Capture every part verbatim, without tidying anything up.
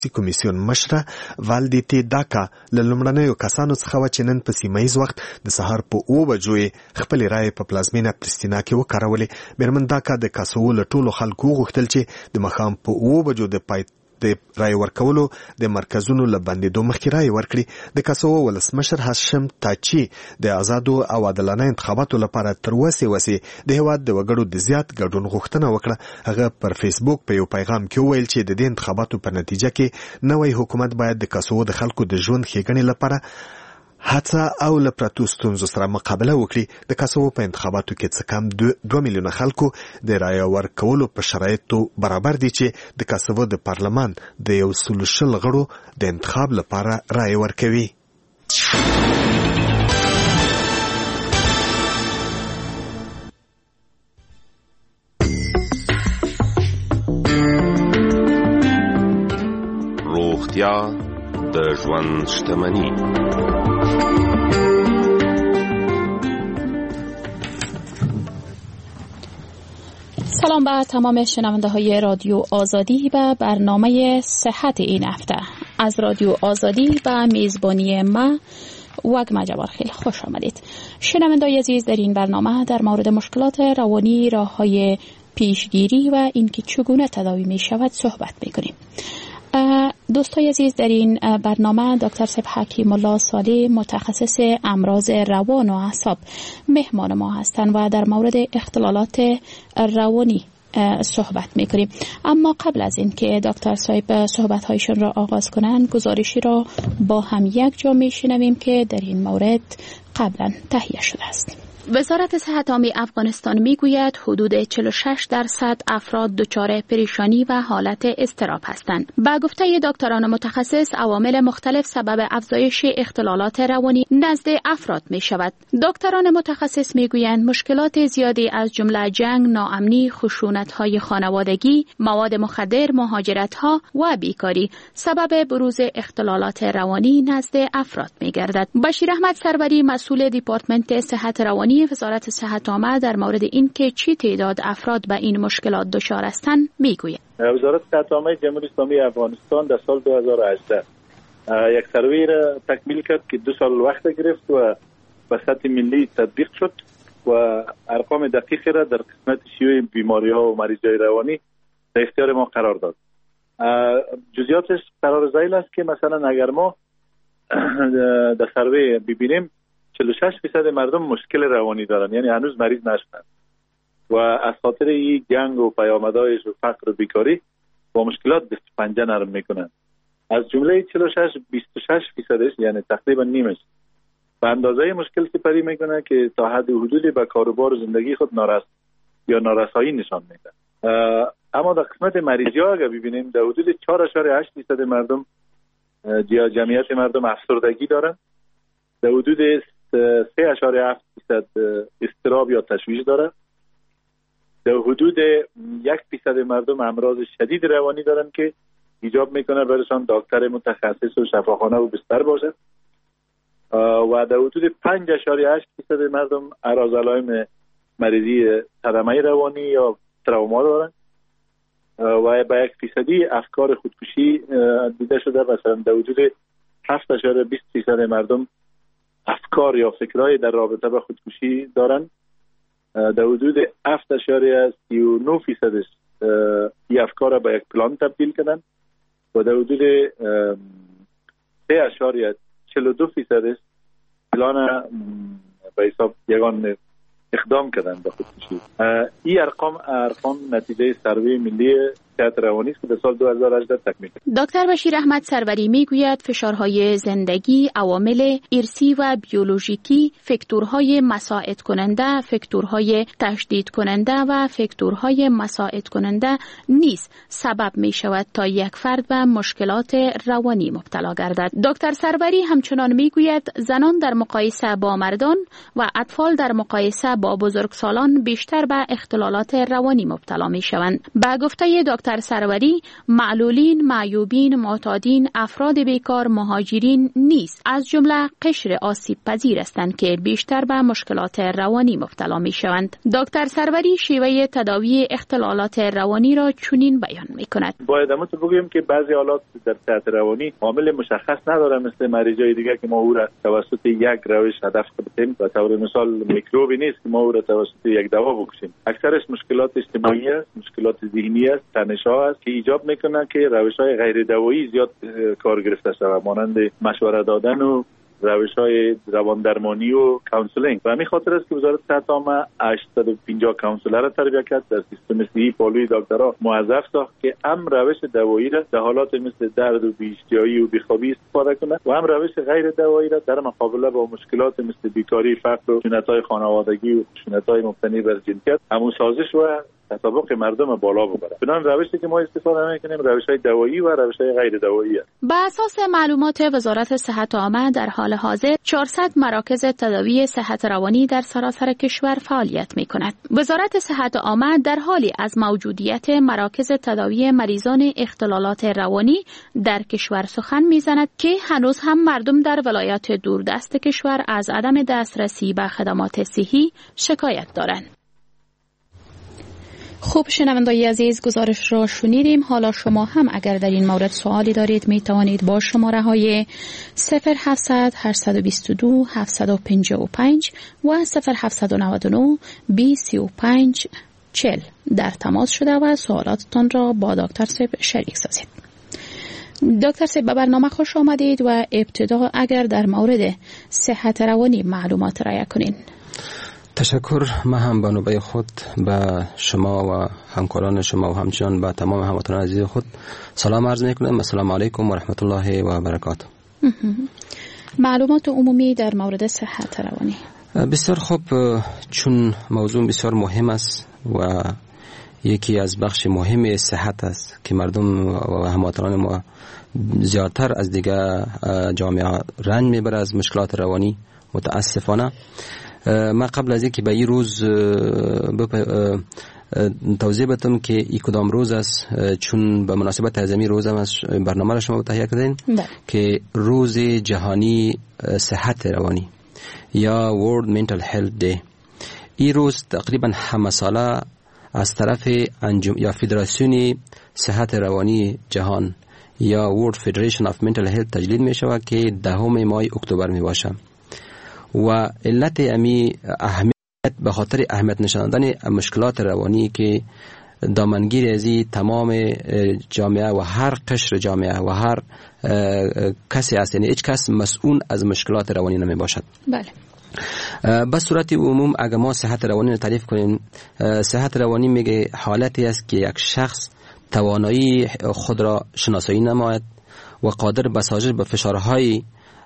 کمیسیون مشره والدیتی داکا له لومړنیو کسانو څخه و چې نن په سیمهییز وخت د سهار په اوه بجو یې خپلې رایې په پلازمینه پرستینا کې وکارولې. میرمن داکا د کاسوو له ټولو خلکو وغوښتل چې د ماښام په اوه بجو د پای د رای ورکولو د مرکزونو له بندېدو مخکې رای ورکړي. د کاسوو ولسمشر هاشم تاچي د آزادو او عادلانه انتخاباتو لپاره تر وسې وسې د هېواد د وګړو د زیات ګډون غوښتنه وکړه. هغه پر فیسبوک په یو پیغام کې وویل چې د دې انتخاباتو په نتیجه کې نوی حکومت باید د کاسوو د خلکو د ژوند ښېګڼې لپاره هڅه او له پرتو ستونزو سره مقابله وکړي. د کاسوو په انتخاباتو کې څه کم دوه میلیونه خلکو د رایې ورکولو په شرایطو برابر دي چې د کاسوو د پارلمان د یو سل شل غړو د انتخاب لپاره رایې ورکوي. روغتیا د ژوند شتمني. سلام به تمام شنونده های رادیو آزادی و برنامه صحت این هفته. از رادیو آزادی و میزبانی ما وگما جبار خیلی خوش آمدید. شنونده های عزیز، در این برنامه در مورد مشکلات روانی، راه های پیشگیری و اینکه چگونه تداوی می شود صحبت می کنیم. دوستای عزیز، در این برنامه دکتر سیب حکیم الله صالح متخصص امراض روان و اعصاب مهمان ما هستند و در مورد اختلالات روانی صحبت میکنیم. اما قبل از این که دکتر صاحب صحبت هایشون را آغاز کنند، گزارشی را با هم یک جا میشنویم که در این مورد قبلا تهیه شده است. وزارت صحت عامه افغانستان میگوید حدود چهل و شش درصد افراد دچار پریشانی و حالت اضطراب هستند. با گفته دکتران متخصص، عوامل مختلف سبب افزایش اختلالات روانی نزد افراد می شود. دکتران متخصص میگویند مشکلات زیادی از جمله جنگ، ناامنی، خشونت‌های خانوادگی، مواد مخدر، مهاجرت‌ها و بیکاری سبب بروز اختلالات روانی نزد افراد می‌گردد. بشیر احمد سروری، مسئول دیپارتمنت صحت روانی وزارت صحت عامه، در مورد این که چی تعداد افراد به این مشکلات دچار هستند میگوید. وزارت صحت عامه جمهوری اسلامی افغانستان در سال دو هزار و هجده یک سروی را تکمیل کرد که دو سال وقت گرفت و به سطح ملی تطبیق شد و ارقام دقیق را در قسمت شیوع بیماری‌ها و مریضای روانی در اختیار ما قرار داد. جزئیاتش قرار ذیل است که مثلا اگر ما در سروی ببینیم چهل و شش درصد مردم مشکل روانی دارن، یعنی هنوز مریض نشدن و از خاطر این جنگ و پیامدهایش و فقر و بیکاری با مشکلات دست پنجه نرم میکنن. از جمله چهل و شش بیست و شش درصدش یعنی تقریبا نیمش به اندازه مشکل سپری میکنه که تا حد حدودی به کاروبار و زندگی خود نارس یا نارسایی نشان میده. اما در قسمت مریضی ها اگر ببینیم در حدود چهار و هشت دهم درصد مردم یا جمعیت مردم افسردگی دارن، در حدود سه و هفت درصد اضطراب یا تشویش داره، در حدود یک درصد مردم امراض شدید روانی دارن که ایجاب میکنه برایشان دکتر متخصص و شفاخانه و بستر باشه و در حدود پنج و هشت درصد مردم اعراض علائم مریضی صدمه روانی یا تروما دارن و با یک فیصدی افکار خودکشی دیده شده. مثلا در حدود هفت و بیست درصد مردم افکار یا فکرهای در رابطه با خودکشی دارن، در حدود هفت و سی و نه درصدش این افکار را به یک پلان تبدیل کردن و در حدود سه و چهل و دو درصدش پلان به حساب یگان اقدام کردن به خودکشی. این ارقام ارقام نتیجه سروی ملی صحت روانی است که در سال دو هزار و هجده تکمیل شد. دکتر بشیر احمد سروری میگوید فشارهای زندگی، عوامل ارثی و بیولوژیکی، فاکتورهای مساعد کننده، فاکتورهای تشدید کننده و فاکتورهای مساعد کننده نیز سبب می شود تا یک فرد به مشکلات روانی مبتلا گردد. دکتر سروری همچنان میگوید زنان در مقایسه با مردان و اطفال در مقایسه با بزرگسالان بیشتر به اختلالات روانی مبتلا می شوند. با گفته دکتر دکتر سروری معلولین، معیوبین، معتادین، افراد بیکار، مهاجرین نیز از جمله قشر آسیب پذیر هستند که بیشتر به مشکلات روانی مبتلا می شوند. دکتر سروری شیوه تداوی اختلالات روانی را چنین بیان می کند. باید همون بگویم که بعضی حالات در صحت روانی عامل مشخص نداره، مثل مریضای دیگه که ما او را توسط یک روش هدف کنیم و طور مثال میکروبی نیست که ما او را توسط یک دوا بکشیم. اکثرش مشکلات اجتماعی است، مشکلات ذهنی است، تنش‌ها است که ایجاب میکنه که روش‌های غیر دوایی زیاد کار گرفته شود، مانند مشوره دادن و روش‌های روان درمانی و کانسولینگ. و همین خاطر است که وزارت صحت عامه هشتصد و پنجاه کانسولر را تربیت کرد، در سیستم صحی پالوی دکترها موظف ساخت که هم روش دوایی را در حالات مثل درد و بی‌اشتهایی و بیخوابی استفاده کنند و هم روش غیر دوایی را در مقابله با مشکلات مثل بیکاری، فقر و خشونت‌های خانوادگی و خشونت‌های مبتنی بر جنسیت همون سازش و تطابق مردم بالا ببره. بنابراین روشی که ما استفاده می‌کنیم روش‌های دوایی و روش‌های غیر دوایی است. بر اساس معلومات وزارت صحت عامه در حال حاضر چهارصد مراکز تداوی صحت روانی در سراسر کشور فعالیت می‌کند. وزارت صحت عامه در حالی از موجودیت مراکز تداوی مریضان اختلالات روانی در کشور سخن می‌زند که هنوز هم مردم در ولایات دوردست کشور از عدم دسترسی به خدمات صحی شکایت دارند. خوب شنوندگان عزیز، گزارش را شنیدیم. حالا شما هم اگر در این مورد سوالی دارید می توانید با شماره های صفر هفتصد هشتصد و بیست و دو هفتصد و پنجاه و پنج و صفر هفتصد و نود و نه بیست و پنج چهل در تماس شده و سوالاتتان را با دکتر صاحب شریک سازید. دکتر صاحب به برنامه خوش آمدید و ابتدا اگر در مورد صحت روانی معلومات رایه کنین. تشکر. من هم به نوبه خود به شما و همکاران شما و همچنان به تمام هموطنان عزیز خود سلام عرض میکنم. السلام علیکم و رحمت الله و برکاته. معلومات عمومی در مورد صحت روانی. بسیار خوب، چون موضوع بسیار مهم است و یکی از بخش مهم صحت است که مردم و هموطنان ما زیادتر از دیگه جامعه رنج میبره از مشکلات روانی متاسفانه. من قبل از اینکه به این روز توضیح بدم که این کدام روز است، چون به مناسبت تعظیمی روز هم از برنامه را شما تهیه کردین که روز جهانی صحت روانی یا World Mental Health Day. این روز تقریبا همه ساله از طرف انجم یا فدراسیون صحت روانی جهان یا World Federation of Mental Health تجدید می شود که دهم ماه اکتبر می باشه و علت امی اهمیت به خاطر اهمیت نشاندن مشکلات روانی که دامنگیر از تمام جامعه و هر قشر جامعه و هر کسی است، یعنی هیچ کس مسئول از مشکلات روانی نمی باشد. بله. به صورت عموم اگر ما صحت روانی رو تعریف کنیم، صحت روانی میگه حالتی است که یک شخص توانایی خود را شناسایی نماید و قادر به سازش به فشارهای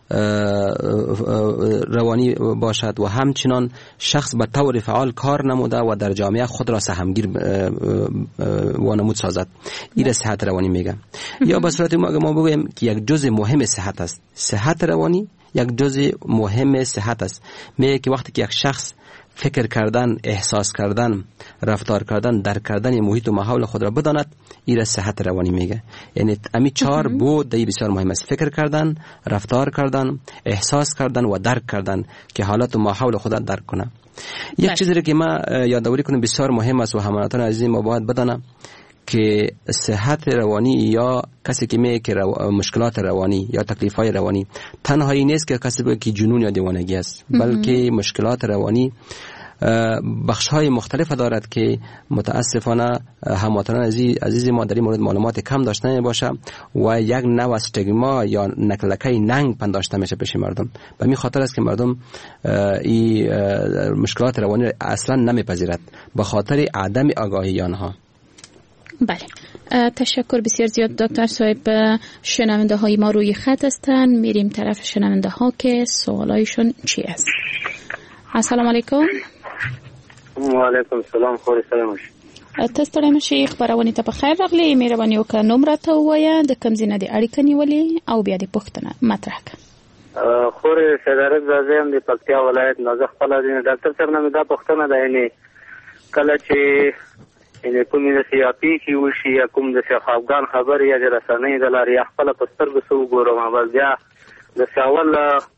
روانی باشد و همچنان شخص به طور فعال کار نموده و در جامعه خود را سهمگیر وانمود سازد. این صحت روانی میگه. یا به صورت ما ما بگویم که یک جزء مهم صحت است. صحت روانی یک جزء مهم صحت است. میگه که وقتی که یک شخص فکر کردن، احساس کردن، رفتار کردن، درک کردن محیط و ماحول خود را بداند، این را صحت روانی میگه. یعنی امی چهار بود دی بسیار مهم است: فکر کردن، رفتار کردن، احساس کردن و درک کردن که حالت و ماحول خود را درک کنه. یک چیزی که ما یادآوری کنم بسیار مهم است و هموطنان عزیز ما باید بدانند که صحت روانی یا کسی که میگه که رو... مشکلات روانی یا تکلیف‌های روانی تنهایی نیست که کسی بگه که جنون یا دیوانگی است، بلکه مشکلات روانی بخش‌های مختلف دارد که متاسفانه هموطنان عزیز عزیز ما در این مورد معلومات کم داشتن باشه و یک نوع استیگما یا نکلکه ننگ پنداشته میشه پیش مردم. به این خاطر است که مردم این مشکلات روانی اصلا نمیپذیرد به خاطر عدم آگاهی آنها. بله، تشکر بسیار زیاد دکتر صاحب. شنونده های ما روی خط هستن، میریم طرف شنونده ها که سوالایشون چی است. السلام علیکم. و علیکم السلام. خوري سلام تاسو ته شیخ پرونی ته په خیر راغلی. مهرباني وکړه نومره ته ووایه، د کوم ځای نه دې اړیکه نیولې او بیا دې پوښتنه مطرح کړه. خوري صدارت زازم د پکتیا ولایت نازخ خپل دین ډاکټر صاحب نه دا پوښتنه ده، یعنی کله چې چې کومې د سیاپي کې وشي یا کوم د افغان خبر یا د رسنۍ د لارې یا خپل په سترګو سو ګورم بس بیا د ساول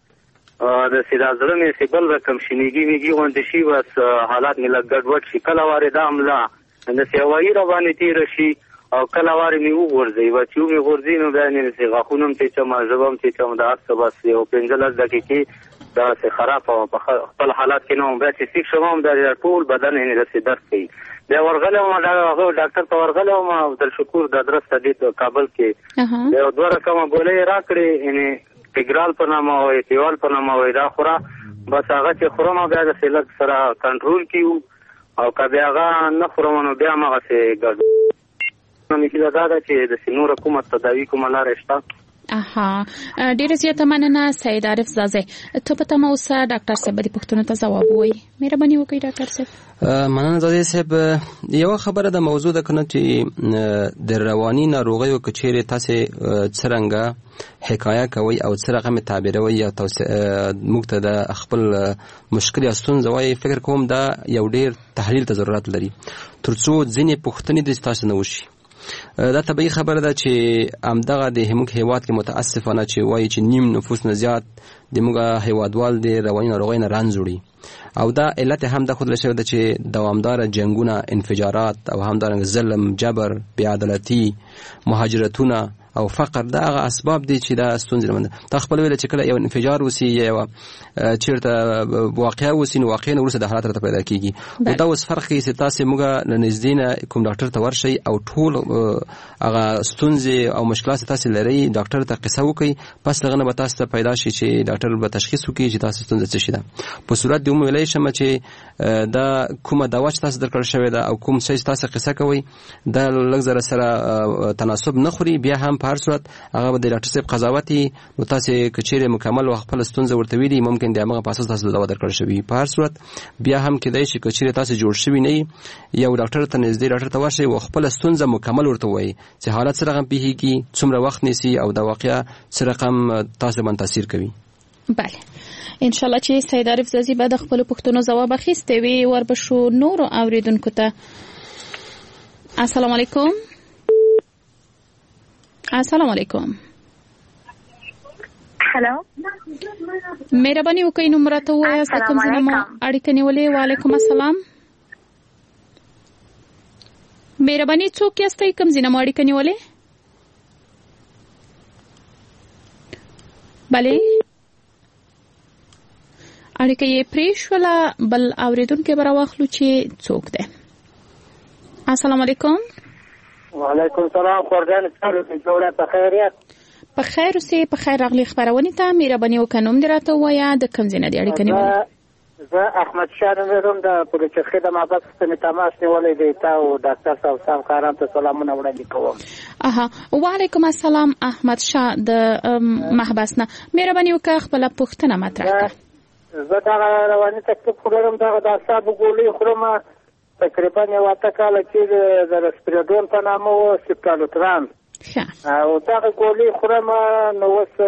د سیدا زړه مې سیبل رقم شنیږي میږي وانت شي بس حالات مې لګ ګډوډ شي کله واره د عمله د سیوایي روانې تیر شي او کله واره مې وګورځي و چې مې ورځي نو بیا نه سي غاخونم ته چې ما زبم چې کوم د اصل بس یو پنځلس دقیقې دا سه خراب او په خپل حالات کې نو بیا چې سیک شوم د ټول بدن یې د درد کوي بیا ورغله ما دا ډاکټر ته ورغله ما عبد الشکور د درس ته کابل کې یو دوه رقم بولې راکړې یعنی تګرال په نامه او ایتیوال په نامه وای دا خورا بس هغه چې خورم بیا د سلک سره کنټرول کیو او کبه هغه نه خورم نو بیا ما څه ګډ نو مې دا دا چې د سينور حکومت تداوی کوم لار شته. اها ډیره زیاته مننه سید عارف زازه. ته په تمه اوسه ډاکټر صاحب د پښتنو ته ځواب وایي. مهرباني وکړئ ډاکټر صاحب. مننه زازه صاحب. یو خبره د موضوع د کنه چې د رواني ناروغیو کچېره تاسو څرنګه حکایه کوي او څرنګه مې تعبیروي یا موږ ته د خپل مشکل یا ستونزه وایي فکر کوم دا یو ډیر تحلیل ته ضرورت لري ترڅو ځینې پوښتنې د تاسو نه وشي. دا طبیعي خبره ده چې امدغه د همک هیواد کې متاسفانه چې وایي چې نیم نفوس نه زیات د موږ هیوادوال د رواني ناروغۍ نه رنځ او دا علت هم د خود لشي ده چې دوامدار جنگونه انفجارات او هم د ظلم جبر بې عدالتي مهاجرتونه او فقر دا هغه اسباب دي چې دا ستونزې لمنده تا خپل ویل چې کله یو انفجار وسی یا چیرته واقعا وسی نو واقعا ورسره د حالات راته پیدا کیږي او دا اوس فرق کوي چې تاسو موږ لنزدینه کوم ډاکټر ته ورشي او ټول هغه ستونزې او مشکلات تاسو لري ډاکټر ته قصه وکي پس دغه نه به تاسو ته پیدا شي چې ډاکټر به تشخیص وکړي چې تاسو ستونزه څه شي ده په صورت دی مو ویلای شم چې دا کومه دوا چې تاسو درکړل شوی ده او کوم څه تاسو قصه کوي دا لږ زره سره تناسب نه خوري بیا هم په هر صورت هغه د ډاکټر صاحب قضاوتي نو تاسو کچېره مکمل او خپل ستونزه ورته ویلي ممکن د هغه په اساس تاسو دوا درکړل شوی په هر صورت بیا هم کېدای شي کچېره تاسو جوړ شوی نه یو ډاکټر ته نږدې ډاکټر ته ورشي او خپل ستونزه مکمل ورته وایي چې حالت سره غم پیږي څومره وخت نیسي او د واقعیا سره رقم تاسو باندې تاثیر کوي. بله ان شاء الله چې سید عارف زازي بعد خپل پښتنو جواب اخیسته وي وربشو نور اوریدونکو ته. السلام علیکم. السلام علیکم. هلو مهرباني وکړئ نو مرته وایي تاسو کوم ځای مو اړیکه نیولې. وعلیکم السلام. مهرباني څوک یاستئ کوم ځای مو اړیکه نیولې؟ بله اړیکه یې پرېښوله بل اوریدونکی به راواخلو چې څوک دی. السلام علیکم. وعلیکم السلام. خورګان ستاسو جوړه په خیریت؟ په خیر اوسئ. په خیر راغلی خبرونه ته. مهرباني وکړئ نوم دې راته ووایه د کوم ځای نه دې اړیکه نیولې؟ زه احمد شاه نوم لرم د پولیسچرخې د محبس څخه مې تماس نیولی دی. تا او ډاکټر صاحب صاحب کاران ته سلامونه وړاندې کوم. اها وعلیکم السلام احمد شاه د محبس نه. مهرباني وکړئ خپله پوښتنه مطرح کړه. زه دغه رواني تکلیف خو لرم دغه د اعصابو ګولۍ خورم تقریبا یو اته کاله چې د رسپیراډون په نامه و سپټالوتران او دغه ګولۍ خورم نو اوس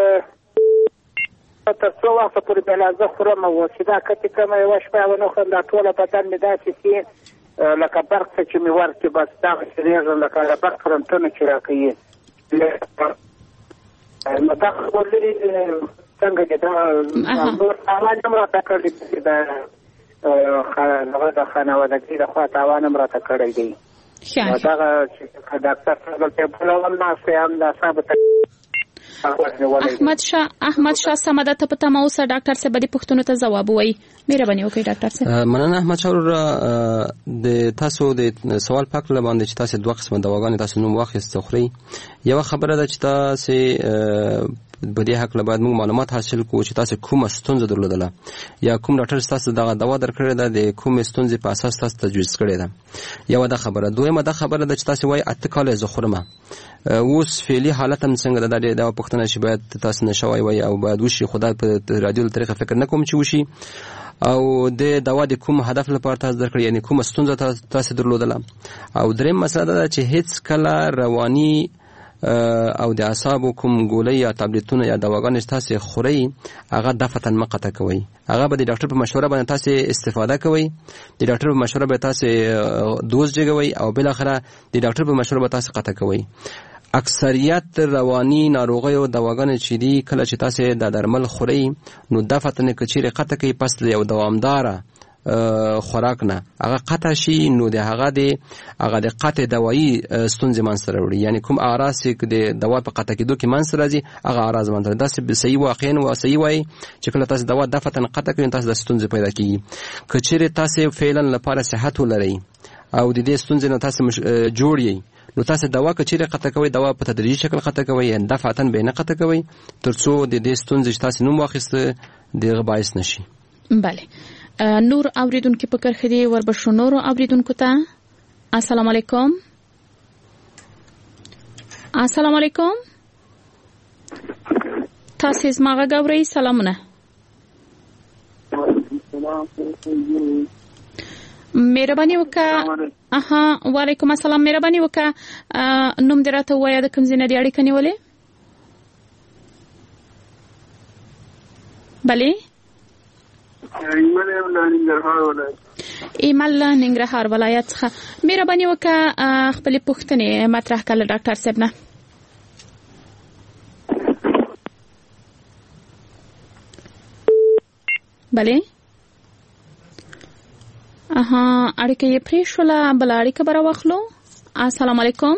تر څو وخته پورې بیا زه خورم او چې دا کتې کومه یوه شپه ونه خورم دا ټوله بدن مې داسې چې لکه برق څه چې مې ورکړي بس دغسې رېږم لکه د برق فرنټونه چې راکوي نو دغه ګولۍ څنګه چې دا نور تاوان هم راته کړی چې دا هغه د خانوادګۍ د خوا تاوان هم راته کړی دی. دغه چې ډاکټر صاحب ته بلوم ناستې هم د اعصابو احمد شاه احمد شاه سمه ده ته په تمه اوسه ډاکټر صاحب دې پوښتنو ته ځواب وایي. مهرباني وکړئ ډاکټر صاحب. مننه احمد شاه. د تاسو د سوال پاک لباندې چې تاسو دوه قسمه دواګانې تاسو نوم واخیست خوري یو خبره ده چې تاسو په دې حق لباید موږ معلومات حاصل کوو چې تاسو کومه ستونزه درلودله یا کوم ډاکټر تاسو دغه دوا درکړې ده د کومې ستونزې په اساس تاسو تجویز کړې ده. یو دا خبره. دویمه دا خبره ده چې تاسو وایي اته کاله زه خورمه اوس فعلي حالت هم څنګه ده دا پوښتنه چې باید تاسو نه شوی وایي او باید وشي خدای په رادیو له طریقه فکر نه کوم چې وشي او د دوا د کوم هدف لپاره تاسو درکړی یعنی کومه ستونزه تاسو درلودله. او دریم مسله ده چې هیڅ کله رواني او د اعصابو کوم ګولۍ یا ټابلیټونه یا دواګانې تاسو خورئ هغه دفتن مقطع کوي. هغه به د ډاکټر په مشوره باندې تاسو استفاده کوئ. د ډاکټر په مشوره به تاسو دوز جګوي او بل اخره د ډاکټر په مشوره به تاسو قطع کوئ. اکثریت رواني ناروغیو دواګانې چې دي کله چې تاسو د درمل خورئ نو دفتن کچېره قطع کوي پس یو دوامدار خوراک نه هغه قطع شي نو د هغه د هغه د قطع دوايي ستونزې منځ راوړي. یعنی کوم اعراض چې د دوا په قطع کېدو کې منځ راځي هغه اعراض منځ راځي. دا څه صحیح واقعا او صحیح وای چې کله تاسو دوا دفتن قطع کوي تاسو د ستونزې پیدا کیږي. کچېره تاسو فعلا لپاره صحت ولرئ او د دې ستونزې نه تاسو جوړی نو تاسو دوا کچېره قطع کوي دوا په تدریجي شکل قطع کوي دفعتن به نه قطع کوي ترڅو د دې ستونزې تاسو نوم واخیسته دغه باعث نشي. بله نور اوریدونکو په کرخه دی وربشو نور اوریدونکو ته السلام علیکم. السلام علیکم تاسو زما غوړی سلامونه. مهرباني وکړه. اها وعلیکم السلام. مهرباني وکړه نوم دراته وایي د کوم ځای نه دی اړیکه نیولې؟ بله ایمل ننګرهار ولایت څخه. مهرباني وکړه خپل پوښتنې مطرح کړه ډاکټر صاحب نه. بله اها اړیکه یې پرې شوله بل اړیکه به راواخلو. السلام علیکم.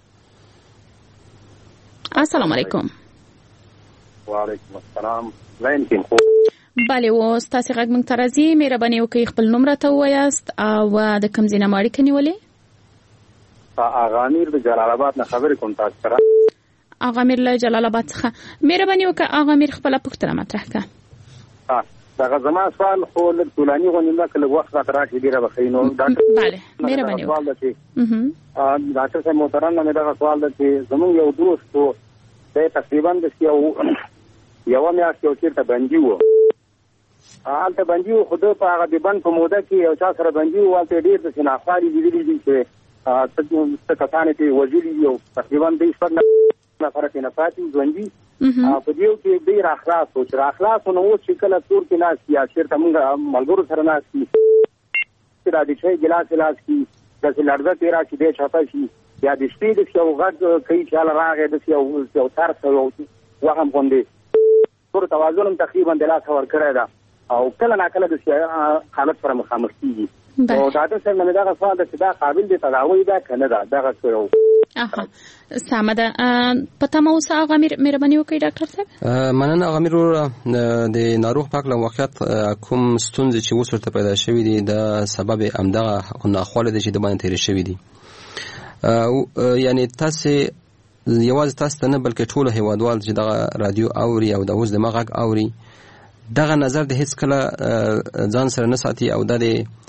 السلام علیکم. وعلیکم السلام. لاین کې بله اوس تاسو غږ مونږ ته راځي. مهرباني وکړئ خپل نوم راته ووایاست او د کوم ځای نه مو اړیکه نیولې؟ آغا امیر د جلال آباد نه خبرې کوم تاسو سره. آغا امیر له جلال آباد څخه. مهرباني وکړه آغا امیر خپله پوښتنه مطرح کړه. ها دغه زما سوال خو لږ طولاني غوندې ده که لږ وخت راته راکړي ډېره به ښه نو بله مهرباني وکړه. ډاکټر صاحب محترم نه مې دغه سوال ده چې زمونږ یو دوست و دی تقریبا داسې یو یوه میاشت یو چېرته بندي و هلته بندي و خو ده په هغه د بند په موده کې یو چا سره بندي و هلته ډېر داسې ناخوالې لیدلي دي چې څه کسان یې پرې وژلي دي او تقریبا دوی شپږ نفره پرې نه پاتې ژوندي په دې یو کې دوی راخلاص و چې راخلاص و نو اوس چې کله کور کې ناست یا چېرته مونږ ملګرو سره ناست کي چې دا د چای ګیلاس یې لاس کي داسې لړزه ترې راشي دی چپه شي یا د شپې داسې یو غږ کوي چې هله راغی داسې یو ترس یو وهم غوندې ټول توازن هم تقریبا د لاسه ورکړی ده او کله ناکله د حالت سره مخامخ کېږي. او ډاکټر صاحب نه مې دغه سوال ده چې دا قابل د تداوی ده که نه ده دغه څه یو اها سمه ده. په تمه اوسه هغه مهرباني وکړئ ډاکټر صاحب. مننه هغه امیر. د ناروغ پاک له واقعیت کوم ستونزې چې اوس ورته پیدا شوي دي د سبب همدغه ناخواله دی چې د باندې تېرې شوي دي. یعنی تاسو یوازې تاسو ته نه بلکې ټولو هیوادوال چې دغه رادیو اوري او د اوس د مغږ اوري دغه نظر د هیڅ کله ځان سره نه ساتي او د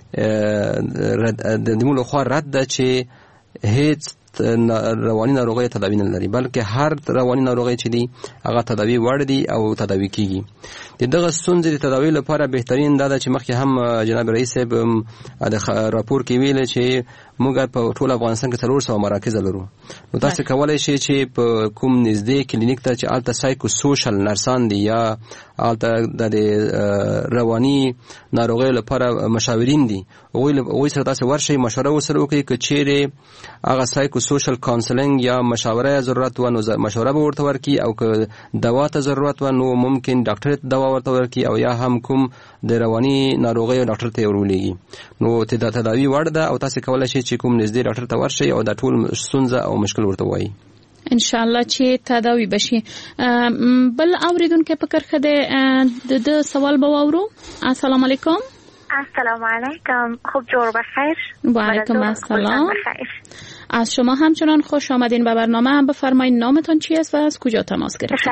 د موږ خو رد ده چې هیڅ رواني ناروغي تداوی نه لري بلکې هر رواني ناروغي چې دي هغه تداوی وړ دي او تداوی کیږي. دغه ستونزې د تداوی لپاره بهترین دا ده چې مخکې هم جناب رئیس صاحب د راپور کې ویل چې موږ په ټول افغانستان کې څلور سوه مراکز لرو. نو تاسو کولای شئ چې په کوم نږدې کلینیک ته چې الته سایکو سوشل نرسان دي یا الته د رواني ناروغي لپاره مشاورین دي هغوی سره تاسو ورشئ مشوره وسره وکړئ که چیرې هغه سایکو سوشل کانسلینګ یا مشاوره ضرورت و نو مشوره به ورته ورکړي او که دوا ته ضرورت و نو ممکن ډاکټر ته دوا ورته ورکړي او یا هم کوم د رواني ناروغي ډاکټر ته ورولېږي. نو ته تداوی وړ ده او تاسو کولای شئ چې کوم نږدې ډاکټر ته ورشئ او دا ټول ستونزه او مشکل ورته وایي ان شاء الله چې تداوی بشي. بل اوریدونکو په کرخه ده د سوال به واورو. السلام علیکم. السلام علیکم. خوب جور بخیر. و علیکم السلام. از شما همچنان خوش آمدین به برنامه. بفرمایید نامتان چی است و از کجا تماس گرفتید؟ تشکر.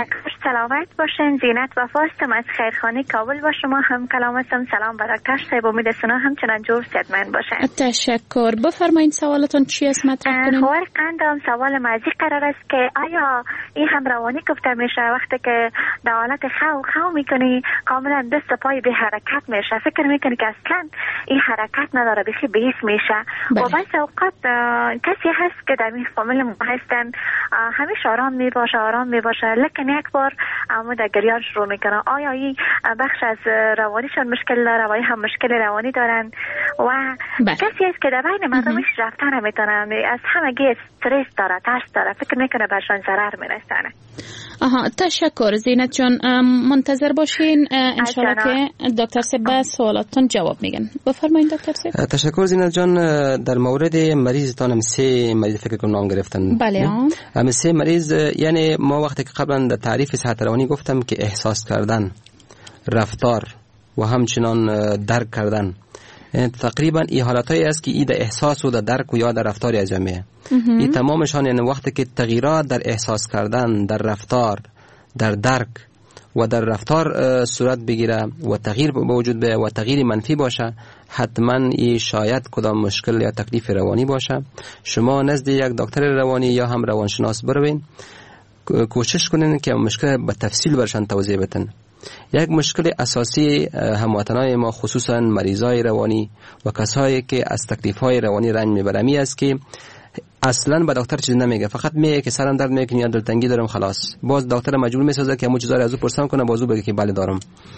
سلامت باشین. زینت وفاستم از خیرخانه کابل با شما هم کلام هستم. سلام به دکتر صاحب، امید سنا همچنان جور صحتمند باشین. تشکر. بفرمایید سوالتون چی است مطرح کنین؟ خبر قندم سوال مازی قرار است که آیا این هم روانی گفته میشه وقتی که در حالت خو خو میکنی کاملا دست و پای به حرکت میشه، فکر میکنی که اصلا این حرکت نداره، بخی بیس میشه. و بعضی اوقات کسی هست که در این فامیل ما هستن همیشه آرام میباشه آرام میباشه لیکن یک بار عمود گریان شروع میکنه. آیا این بخش از روانیشان مشکل داره و هم مشکل روانی دارن و بله. کسی است که در بین مردمش رفتن نمیتونن، از همگی استرس داره، ترس داره، فکر میکنه برشان ضرر میرسانه. آها تشکر زینت جان، منتظر باشین انشالله که دکتر سب سوالاتون جواب میگن. بفرمایید دکتر سب. تشکر زینت جان. در مورد مریضتان هم سه مریض فکر کنم نام گرفتن. بله هم سه مریض، یعنی ما وقتی که قبلا در تعریف صحت روانی گفتم که احساس کردن، رفتار و همچنان درک کردن، یعنی تقریبا این حالتایی است که ای در احساس و در درک و یا در رفتار از جمعه این تمامشان، یعنی وقتی که تغییرات در احساس کردن، در رفتار، در درک و در رفتار صورت بگیره و تغییر موجود به و تغییر منفی باشه، حتما این شاید کدام مشکل یا تکلیف روانی باشه. شما نزد یک دکتر روانی یا هم روانشناس بروین، کوشش کنین که مشکل به تفصیل برشان توضیح بدن. یک مشکل اساسی هموطنان ما خصوصا مریضای روانی و کسایی که از تکلیف‌های روانی رنج میبرن می است که اصلا به دکتر چیز نمیگه، فقط میگه که سرم درد میکنه یا دلتنگی دارم خلاص. باز دکتر مجبور میسازه که همون چیزا رو ازو پرسان کنه، بازو بگه که بله دارم.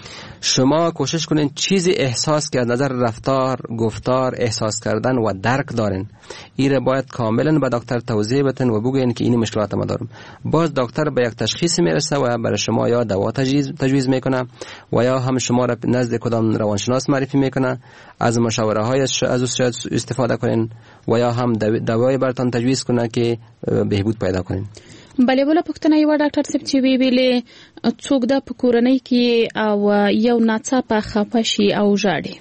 شما کوشش کنین چیزی احساس که از نظر رفتار، گفتار، احساس کردن و درک دارین، این باید کاملا به دکتر توضیح بدن و بگین که این مشکلات ما دارم. باز دکتر به یک تشخیص میرسه و برای شما یا دوا تجویز تجویز میکنه و یا هم شما را نزد کدام روانشناس معرفی میکنه، از مشاوره های از شاید استفاده کنین و یا هم دوای برتان تجویز کنه که بهبود پیدا کنین. بله بوله پختنه یو ډاکټر صاحب چې وی ویلې څوک د په کورنۍ کې او یو ناڅاپه خفه شي او ژاړي.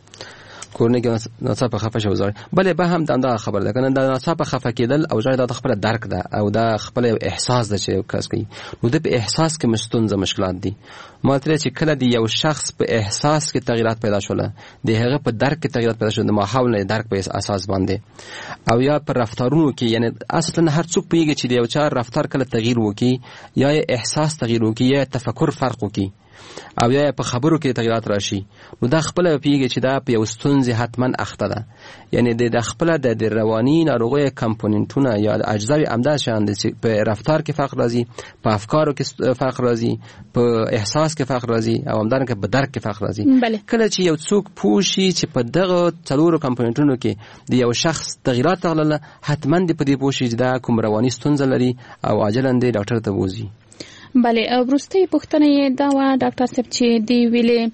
کورنۍ کې ناڅاپه خفه شي او ژاړي، بله به هم دا خبر ده کنه، دا ناڅاپه خفه کېدل او ژاړي دا خپل درک ده او دا خپل احساس ده چې کس کوي. نو د په احساس کې مستونزه مشکلات دي. ماته چې کله دی یو شخص په احساس کې تغیرات پیدا شول، د هغه په درک کې تغیرات پیدا شول، د ماحول نه درک په اساس باندې او یا پر رفتارونو کې، یعنی اصلا هر څوک پیږي چې یو چا رفتار کله تغییر وکي یا احساس تغییر وکي یا تفکر فرق وکي او یا په خبرو کې تغیرات راشي، نو دا خپل پیږي چې دا په یو ستونزه حتما اخته ده. یعنی د خپل د رواني ناروغي کمپوننټونه یا اجزای عمده شاند چې په رفتار کې فرق راځي، په افکارو کې فرق راځي، په احساس کې فرق راځي او همدارنګه په درک کې فرق راځي. کله چې یو څوک پوښي چې په دغه څلورو کمپوننټونو کې د یو شخص تغیرات راغله، حتما د په دې پوښي چې دا کوم رواني ستونزه لري او عاجلا د ډاکټر ته بوزي. بله ورسته پوښتنه یې دا و ډاکټر صاحب چې دی ویلې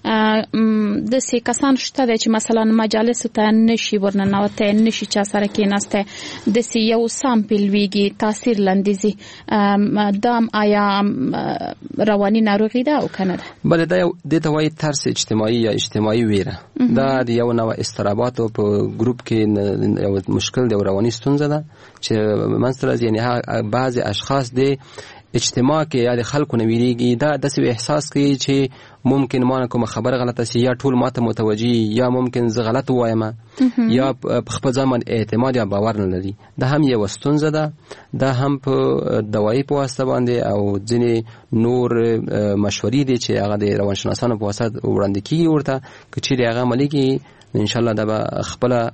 د سې کسان شته چې مثلا مجالس ته نشي ورننوته، نشي چا سره کېناسته، د سې یو سامپل ویږي تاثیر لاندېزي، دام آیا رواني ناروغي ده او کنه ده؟ بله دا یو د ته وایي ترس اجتماعي یا اجتماعي ویره، دا د یو نوع استرابات په ګروپ کې یو مشکل دی، رواني ستونزه ده چې منځته راځي. یعنی بعض اشخاص د اجتماع کې یا د خلکو نه ویریږي، دا داسې احساس کوي چې ممکن ما کوم خبر غلطه سي یا ټول ماته متوجي یا ممکن زه غلط وایم یا په خپل ځان اعتماد یا باور نه لري. دا هم یو ستونزه ده، دا هم په دوايي په واسطه باندې او ځینې نور مشورې دي چې هغه د روانشناسانو په واسطه وړاندې کیږي ورته، که چیرې هغه عملي کړي ان شاء الله دا به خپل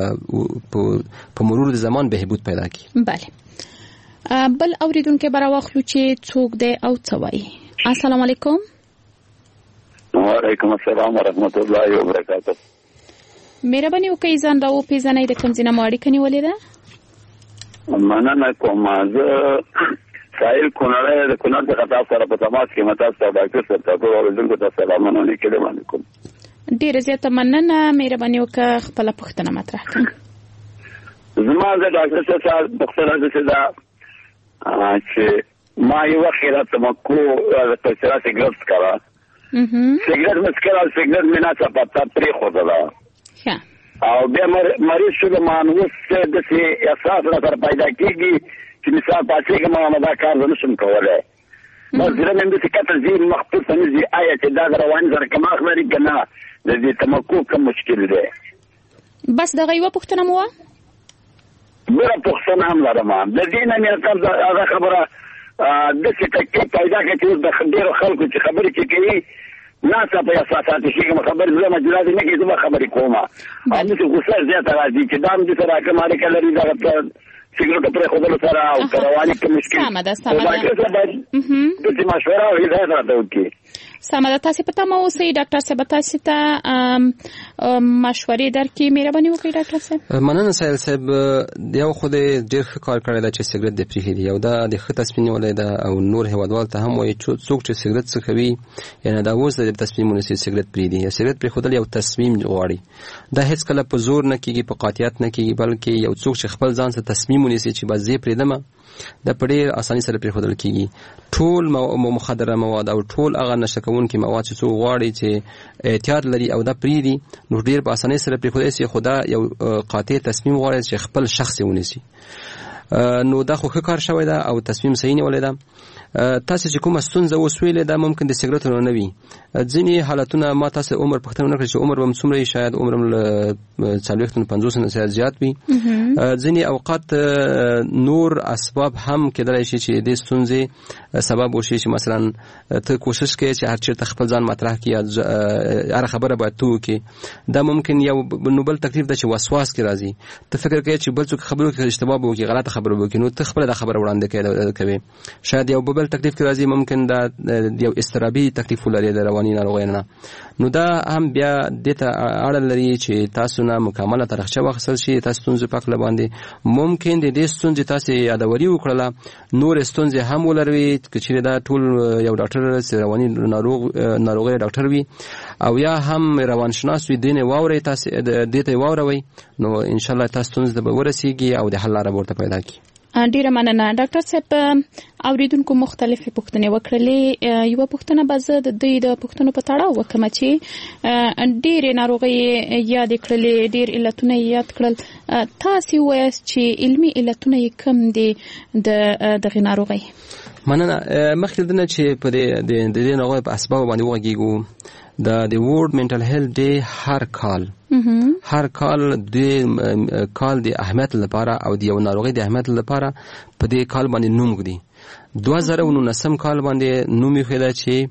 په مرور د زمان بهبود پیدا کړي. بله بل اوریدونکو برا واخلو چې څوک دی او څه وایي. السلام علیکم. وعلیکم السلام ورحمت الله وبرکاته. مهرباني وکړئ ځان راو پیژنئ د کوم ځای نه مو اړیکه نیولې ده؟ مننه کوم. زه سایل کونړ د کونړ څخه تاسو سره په تماس کې متاسف ډاکټر صاحب ته اوریدونکو ته سلامونه لیکم علیکم. ډیره زیاته مننه، مهرباني وکړئ خپل پوښتنه مطرح کړئ. زما د ډاکټر صاحب پوښتنه ده چې چې ما یو خیرات تمکو د تشرا سیګریټ سکرا سیګریټ مسکرا سیګریټ مینا څه پتا پری خو ده او بیا مریض شو د مانوس د سي احساس را پیدا کیږي چې مثال پاتې کوم ما دا کار نشم کولای بس زه مې د کتل زی مخصوص نه زی آیا چې دا روان سره کوم اخباري کنه د دې تمکو کوم مشکل دی. بس دغه یو پوښتنه مو بل پوښتنه هم لرم د دې نه مې تاسو دا خبره د څه کې پیدا کړې د خبرو خلکو چې خبرې کوي ناسا په اساسات شي کوم خبر زما مجرد نه کې زما خبرې کومه او موږ غوسه زیاته راځي چې دا موږ سره کومه اړیکه لري دا سیګریټ پر خودلو سره او کارواني کې مشکل سمه ده سمه ده د دې مشوره او هدایت راته وکړي. سمه ده تاسو په تمه اوسئ ډاکټر صاحب تاسو ته مشورې درکې مهرباني وکړئ ډاکټر صاحب. مننه سایل صاحب یو خو دې ډېر ښه کار کړی دا چې سیګریټ دې پرېښی دی او دا د ښه تصمیم نیولی ده او نور هېوادوال ته هم وایي څوک چې سیګریټ څښوي یعنې دا اوس د تصمیم ونیسي سیګریټ پرېږدي. سیګریټ پرېښودل یو تصمیم غواړي دا هېڅکله په زور نه کېږي په قاطعیت نه کېږي بلکې یو څوک چې خپل ځان سره تصمیم ونیسي چې بس زه پرېږدمه دا په ډېر اساني سره پرېښودل کېږي. ټول مخدره مواد او ټول هغه نشه کوونکي مواد چې څوک غواړي چې احتیاط لري او دا پرېږدي نو ډېر په اسانۍ سره پرېښودلی سي خو دا یو قاطع تصمیم غواړي چې خپل شخص یې ونیسي. نو دا خو ښه کار شوی ده او تصمیم صحیح نیولی ده. تاسو چې کومه ستونزه اوس ویلې دا ممکن د سیګریټو نه وي. ځینې حالتونه ما تاسو عمر پوښتنه ونه کړې چې عمر به هم څومره وي شاید عمر هم له څلوېښتو نه پنځوسو نه زیات زیات وي. ځینې اوقات نور اسباب هم کېدلی شي چې دې ستونزې سبب وشي چې مثلا ته کوشش کوې چې هر چېرته خپل ځان مطرح کړي هره خبره باید ته وکړې. دا ممکن یو نو بل تکلیف ده چې وسواس کې راځي. ته فکر کوې چې بل څوک خبرو کې اشتباه به وکړي غلطه خبره به وکړي نو ته خپله دا خبره وړاندې کوې. شاید یو بل تکلیف کې راځي ممکن دا یو اضطرابي تکلیف ولري د رواني ناروغۍ نه نو دا هم بیا دې ته اړه لري چې تاسو نه مکمله تاریخچه واخیستل شي تاسو ستونزې په هکله باندې ممکن د دې ستونزې تاسې یادوري وکړله نور ستونزې هم ولروي که چېرې دا ټول یو ډاکټر چې رواني ناروغ ناروغۍ ډاکټر وي او یا هم روانشناس وي دې نه واورئ تاسې دې ته یې واوروئ نو انشاءالله تاسو ستونزې ته به ورسېږي او د حل لاره به ورته پیدا کړي. ډیره مننه ډاکټر صاحب. اوریدونکو مختلفې پوښتنې وکړلې. یوه پوښتنه به زه د دوی د پوښتنو په تړاو وکړم چې ډېرې ناروغۍ یادې کړلې ډېر علتونه یې یاد کړل. تاسې ووایاست چې علمي علتونه یې کوم دي د دغې ناروغۍ؟ مننه. مخکې دنه چې په د دې ناروغۍ په اسبابو باندې وغږېږو د د ورلد منټل هیلث ډے هر کال هر کال د کال د اهمیت لپاره او د یو ناروغۍ د اهمیت لپاره په دې کال باندې نوم ږدي. دوه زره او نولسم کال باندې نوم یې ایښی چې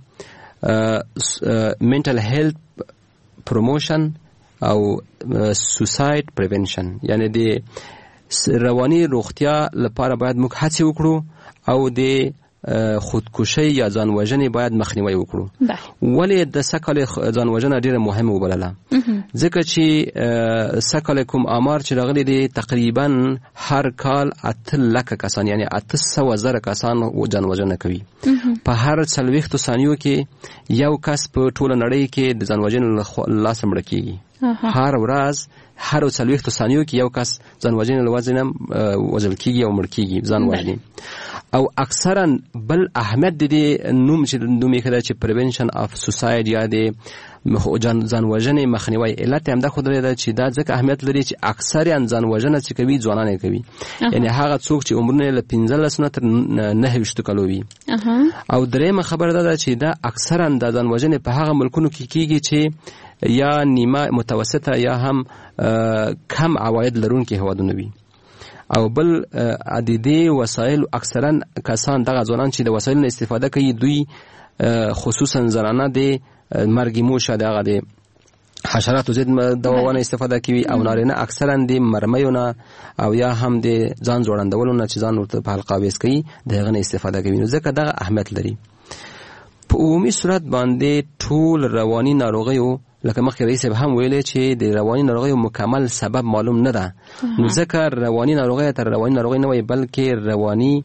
منټل هیلث پروموشن او سوسایډ پریونشن یعنی د رواني روغتیا لپاره باید موږ هڅې وکړو او د خودکشي یا ځان وژنې باید مخنیوي وکړو. ولې د سږ کال ځان وژنه ډیره مهمه وبلله؟ ځکه چې سږ کال کوم آمار چې راغلي دي تقریبا هر کال اته لکه کسان یعنی اته سوه زره کسان ځان وژنه کوي. په هر څلوېښتو ثانیو کې یو کس په ټوله نړۍ کې د ځان وژنې له لاسه مړه کېږي. هر ورځ هر څلوېښتو ثانیو کې یو کس ځان وژنې له وجې نه وژل کېږي او مړ کېږي ځان وژني. او اکثرا بل اهمیت د دې نوم چې نوم یې کړی چې پریونشن اف سوسایډ یا د ځان وژنې مخنیوی علت یې همدا ښودلی ده چې دا ځکه اهمیت لري چې اکثریاً ځان وژنه چې کوي ځوانان یې کوي یعنې هغه څوک چې عمرونه یې له پنځلسو نه تر نهه ویشتو کالو وي. او درېیمه خبره دا ده چې دا اکثرا د ځان وژنې په هغه ملکونو کې کېږي چې یا نیمه متوسطه یا هم کم عواید لرونکي هېوادونه وي. او بل د دې وسایل اکثرا کسان دغه ځوانان چې د وسایلو نه استفاده کوي دوی خصوصا زنانه د مرګ موشه دغه د حشراتو ضد دواونه استفاده کوي او نارینه اکثرا د مرمیو نه او یا هم د ځان جوړندولو نه چې ځان ورته په حلقه ویس کوي دغه نه استفاده کوي. نو ځکه دغه اهمیت لري. په عمومي صورت باندې ټول رواني ناروغیو لکه مخکې رئیس هم ویلې چې د رواني ناروغیو مکمل سبب معلوم نه ده. نو ځکه رواني ناروغۍ تر رواني ناروغۍ نه وایي بلکې رواني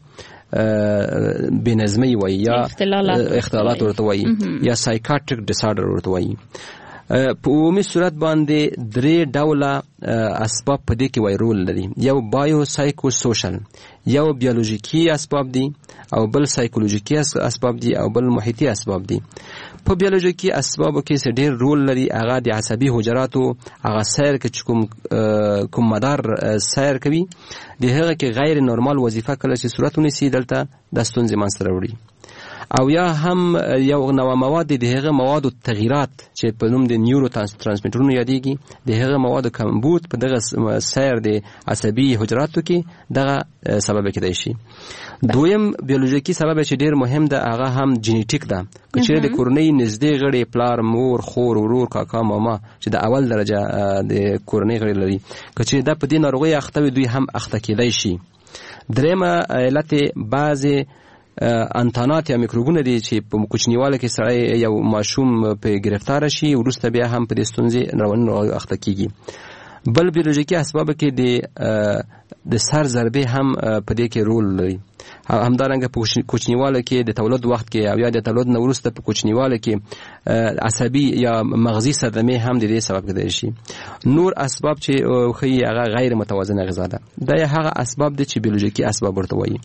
بېنظمۍ وایي یا اختلالات ورته وایي یا سایکاټریک ډیسارډر ورته وایي. په عمومي صورت باندې درې ډوله اسباب په دې کې وایي رول لري. یو بایو سایکو سوشل یو بیولوژیکي اسباب دي او بل سایکولوژیکي اسباب دي او بل محیطي اسباب دي. په بیولوژیکي اسبابو کې څه ډېر رول لري هغه د عصبي حجراتو هغه سیر کې چې کوم کوم مدار سیر کوي د هغه کې غیر نورمال وظیفه کله چې صورت ونیسي دلته د ستونزې منځته راوړي. او یا هم یو نوع مواد د هغه مواد تغیرات چې په نوم د نیورو ترانسمیټرونو یادېږي د هغه مواد کمبود په دغه سیر د عصبي حجراتو کې دغه سبب کېدای شي. دویم بیولوژیکي سبب چې ډیر مهم ده هغه هم جینیټیک ده. چې د کورنۍ نږدې غړي پلار مور خور ورور کاکا ماما چې د اول درجه د کورنۍ غړي لري چې دا په دې ناروغي اخته وي دوی هم اخته کېدای شي. درېمه علت بعضې انتانات یا میکروبونه دي چې په کوچنیواله کې سړی یو ماشوم په گرفتار شي وروسته بیا هم په دې ستونزې رواني ناروغي اخته کېږي. بل بیولوژیکي اسباب کې د د سر ضربې هم په دې کې رول لري. همدارنګه په کوچنیواله کې د تولد وخت کې او یا د تولد نه وروسته په کوچنیواله کې عصبي یا مغزي صدمې هم د دې سبب کېدای شي. نور اسباب چې ښیي هغه غیر متوازنه غذا ده. دا هغه اسباب دي چې بیولوژیکي اسباب ورته وایي.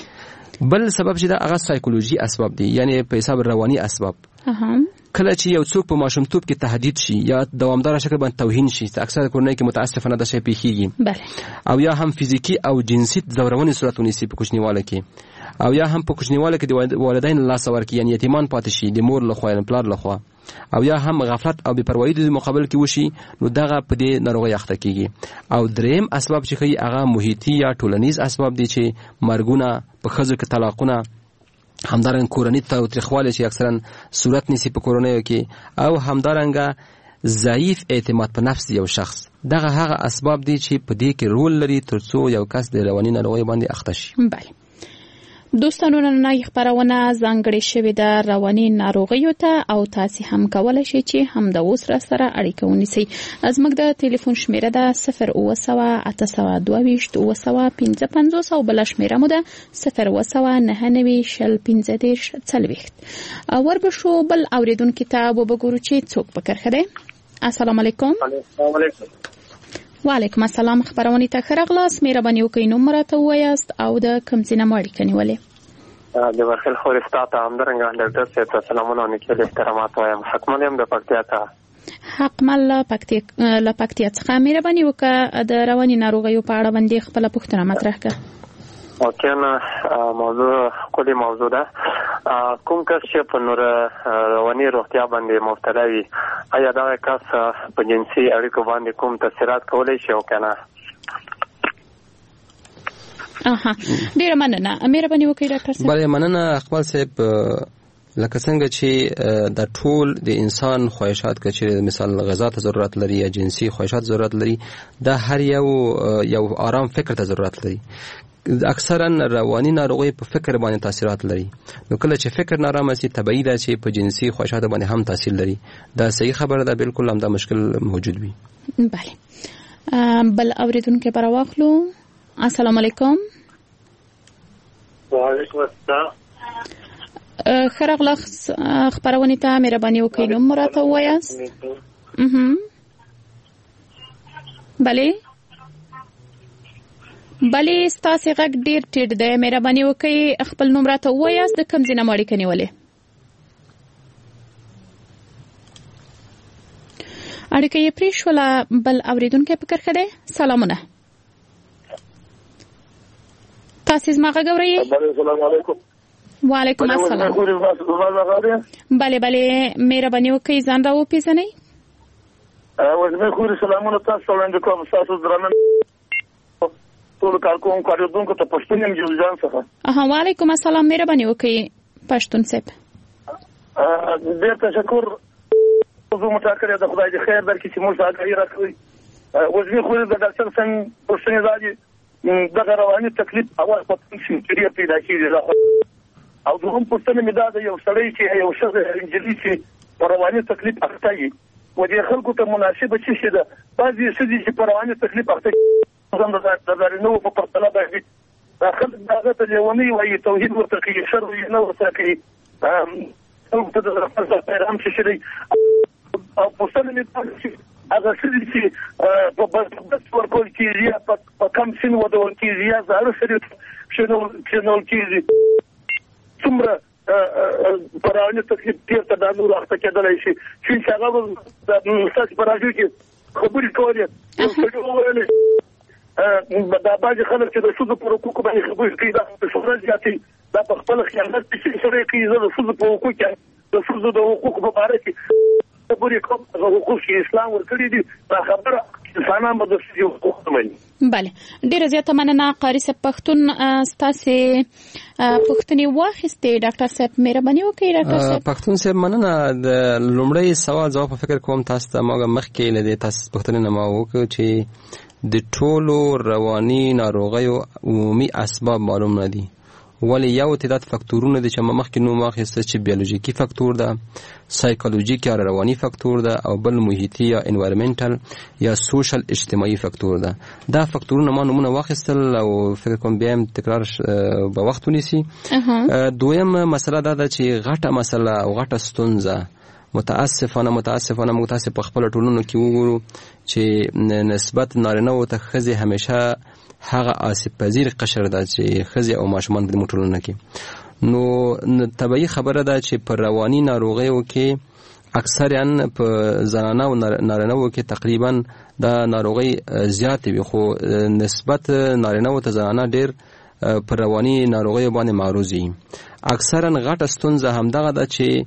بل سبب چې دا هغه سایکولوژي اسباب دي، یعنی په حساب رواني اسباب. کله چې یو څوک په ماشومتوب کې تهدید شي یا دوامدار شکل باندې توهین شي، اکثر کورنۍ کې متاسفانه دا شی پیښیږي. او یا هم فزیکی او جنسي ځورونې صورت ونیسي په کوچنیواله کې، او یا هم په کوچنیواله کې د والدین له لاسه ورکړي، یعنی یتیمان پاتې شي د مور لخوا یا پلار لخوا، او یا هم غفلت او بېپروایي د مقابل کې وشي، نو دغه په دې ناروغۍ اخته کېږي. او دریم اسباب چې ښیي هغه محیطي یا ټولنیز اسباب دي چې مرګونه، په ښځو کې طلاقونه، همدارنګه کورنۍ تاوتریخوالی چې اکثرا صورت نیسي په کورنیو کې، او همدارنګه ضعیف اعتماد په نفس یو شخص. دغه هغه اسباب دي چې په دې کې رول لري ترڅو یو کس د رواني ناروغۍ باندې اخته شي. بله دوستانو، نننۍ خپرونه ځانګړې شوې ده رواني ناروغیو ته، او تاسې هم کولی شئ چې همدا اوس را سره اړیکه ونیسئ. زموږ د ټلیفون شمیره ده صفر اوه سوه اته سوه دوه ویشت اوه سوه پنځه پنځوس، او بله شمیره مو ده صفر اوه سوه نهه نوي شل پنځه دېرش څلوېښت. ور به شو بل اورېدونکي ته وبګورو چې څوک په کرښه دی. السلام علیکم. السلام علیکم. وعلیکم السلام. خبرونې ته ښه راغلاست. مهرباني وکړئ نوم راته ووایاست او د کوم ځای نه مو اړیکه نیولې؟ د برخیل خورستا ته همدارنګه ډاکټر صاحب ته سلامونه او نیکې احترامات وایم. حکمل یم د پکتیا ته. حکمل له پکتیا څخه مهرباني وکړه د رواني ناروغیو په اړه باندې خپله پوښتنه مطرح کړه. اوکې، موضوع ښکلې موضوع ده. کوم کس چې په نور رواني روغتیا باندې مبتلا وي، آیا دغه کس په جنسي اړیکو باندې کوم تاثیرات کولی شي او که نه؟ اها، ډیره مننه. مهرباني وکړئ ډاکټر صاحب. بله مننه اقبال صاحب. لکه څنګه چې د ټول د انسان خواهشات که چیرې مثال غذا ته ضرورت لري یا جنسي خواهشات ضرورت لري، دا هر یو یو آرام فکر ته ضرورت لري. اکثرا رواني ناروغي په فکر باندې تاثیرات لري، نو کله چې فکر نارامه شي طبیعي ده چې په جنسي خواهشاتو باندې هم تاثیر لري. دا صحیح خبره ده، بالکل هم دا مشکل موجود وي. بله بل اوریدونکي به راواخلو. السلام علیکم. وعلیکم السلام. ښه راغلاست خپرونې ته. مهرباني وکړئ نوم مو راته ووایاست. بلې بلې ستاسې غږ ډېر ټیټ دی. مهرباني وکړئ خپل نوم راته ووایاست، د کوم ځای نه مو اړیکه نیولې؟ اړیکه یې پرېښوله. بل اورېدونکی په کرښه دی. سلامونه. تاسې زما غږ اورئ؟ السلام علیکم. وعلیکم السلام. بله بله، مهرباني وکړئ ځان را وپېژنئ. وزمې خوري سلامونه تاسو وړاندې کوم. ستاسو درنه ټول کارکوونکو اورېدونکو ته پښتون یم جوزجان څخه. اها، وعلیکم السلام. مهرباني وکړئ پښتون صاحب. ډېر تشکر. موضوع مټاکلې د خدای دې خیر درکړي چې موږ ته اګاهي راکوي. وزمې خوري د ډاکټر څنګه پوښتنې دا دي، دغه رواني تکلیف اول په سیمټریا پیدا کېږي. او دوهم پوښتنه مې دا ده، یو سړی چې یو ښځه نجلۍ چې په رواني تکلیف اخته وي، و دې خلکو ته مناسبه څه شی ده؟ بعضې ښځې چې په رواني تکلیف اخته د نارینه‌وو په پرتله باندې دا خلک د هغه ته لیونۍ وایي، توحید ورته کوي، شر یې نه ورسره کوي، خلکو ته د رحمت پیغام څه شی دی. او پوښتنه مې دا ده چې هغه ښځې چې په بست ورکول کېږي یا په کم سن ودول کېږي یا زاړه سړي کښېنول کېږي، څومره په رواني تکلیف تېر دا نور اخته کېدلی شي؟ چې هغه ستاسې په راډیو کې خبرې کولې، یو سړي وویلې دا بعضې خلک چې د ښځو پر حقوقو باندې خبرې کوي دا شهرت زیاتوي. دا په خپل خیانت چې سره کوي زه د ښځو په حقوق کې د ښځو د حقوقو په اړه کې خبرې کوم حقوق چې اسلام ورکړي دي دا خبره انسانان به د ښځو حقوق مني. بله ډیره زیاته مننه قاری صاحب. پښتون ستاسې پوښتنې واخیستې ډاکټر صاحب مهرباني وکړئ. ډاکټر صاحب پښتون صاحب مننه. د لومړی سوال جواب په فکر کوم تاسو ته ما مخکې له دې تاسو پوښتنې نه ما وکړ چې د ټولو رواني ناروغیو عمومي اسباب معلوم نه دي ولی یو تعداد فاکتورونه دي چې ما مخکې نوم واخیسته چې بیولوژیکي فاکتور ده، سایکولوژیک یا رواني فاکتور ده او بل محیطي یا انوایرمنټل یا سوشل اجتماعي فاکتور ده. دا فاکتورونه ما نومونه واخیستل او فکر کوم بیا هم تکرار به وخت ونیسي. دویم مسله دا ده چې غټه مسله او غټه ستونزه متاسفانه متاسفانه متاسف په خپل ټولنو کې وګورو چې نسبت نارینه‌و ته ښځې همیشه هغه آسیب پذیر قشر ده چې ښځې او ماشومان په ټولنه کې. نو طبیعي خبره ده چې په رواني ناروغیو کې اکثرا په زنانه او نارینه‌و کې تقریبا دا ناروغي زیاتې وي، خو نسبت نارینه‌و ته زنانه ډېر په رواني ناروغیو باندې معروض. اکثرا غټه ستونزه همدغه ده چې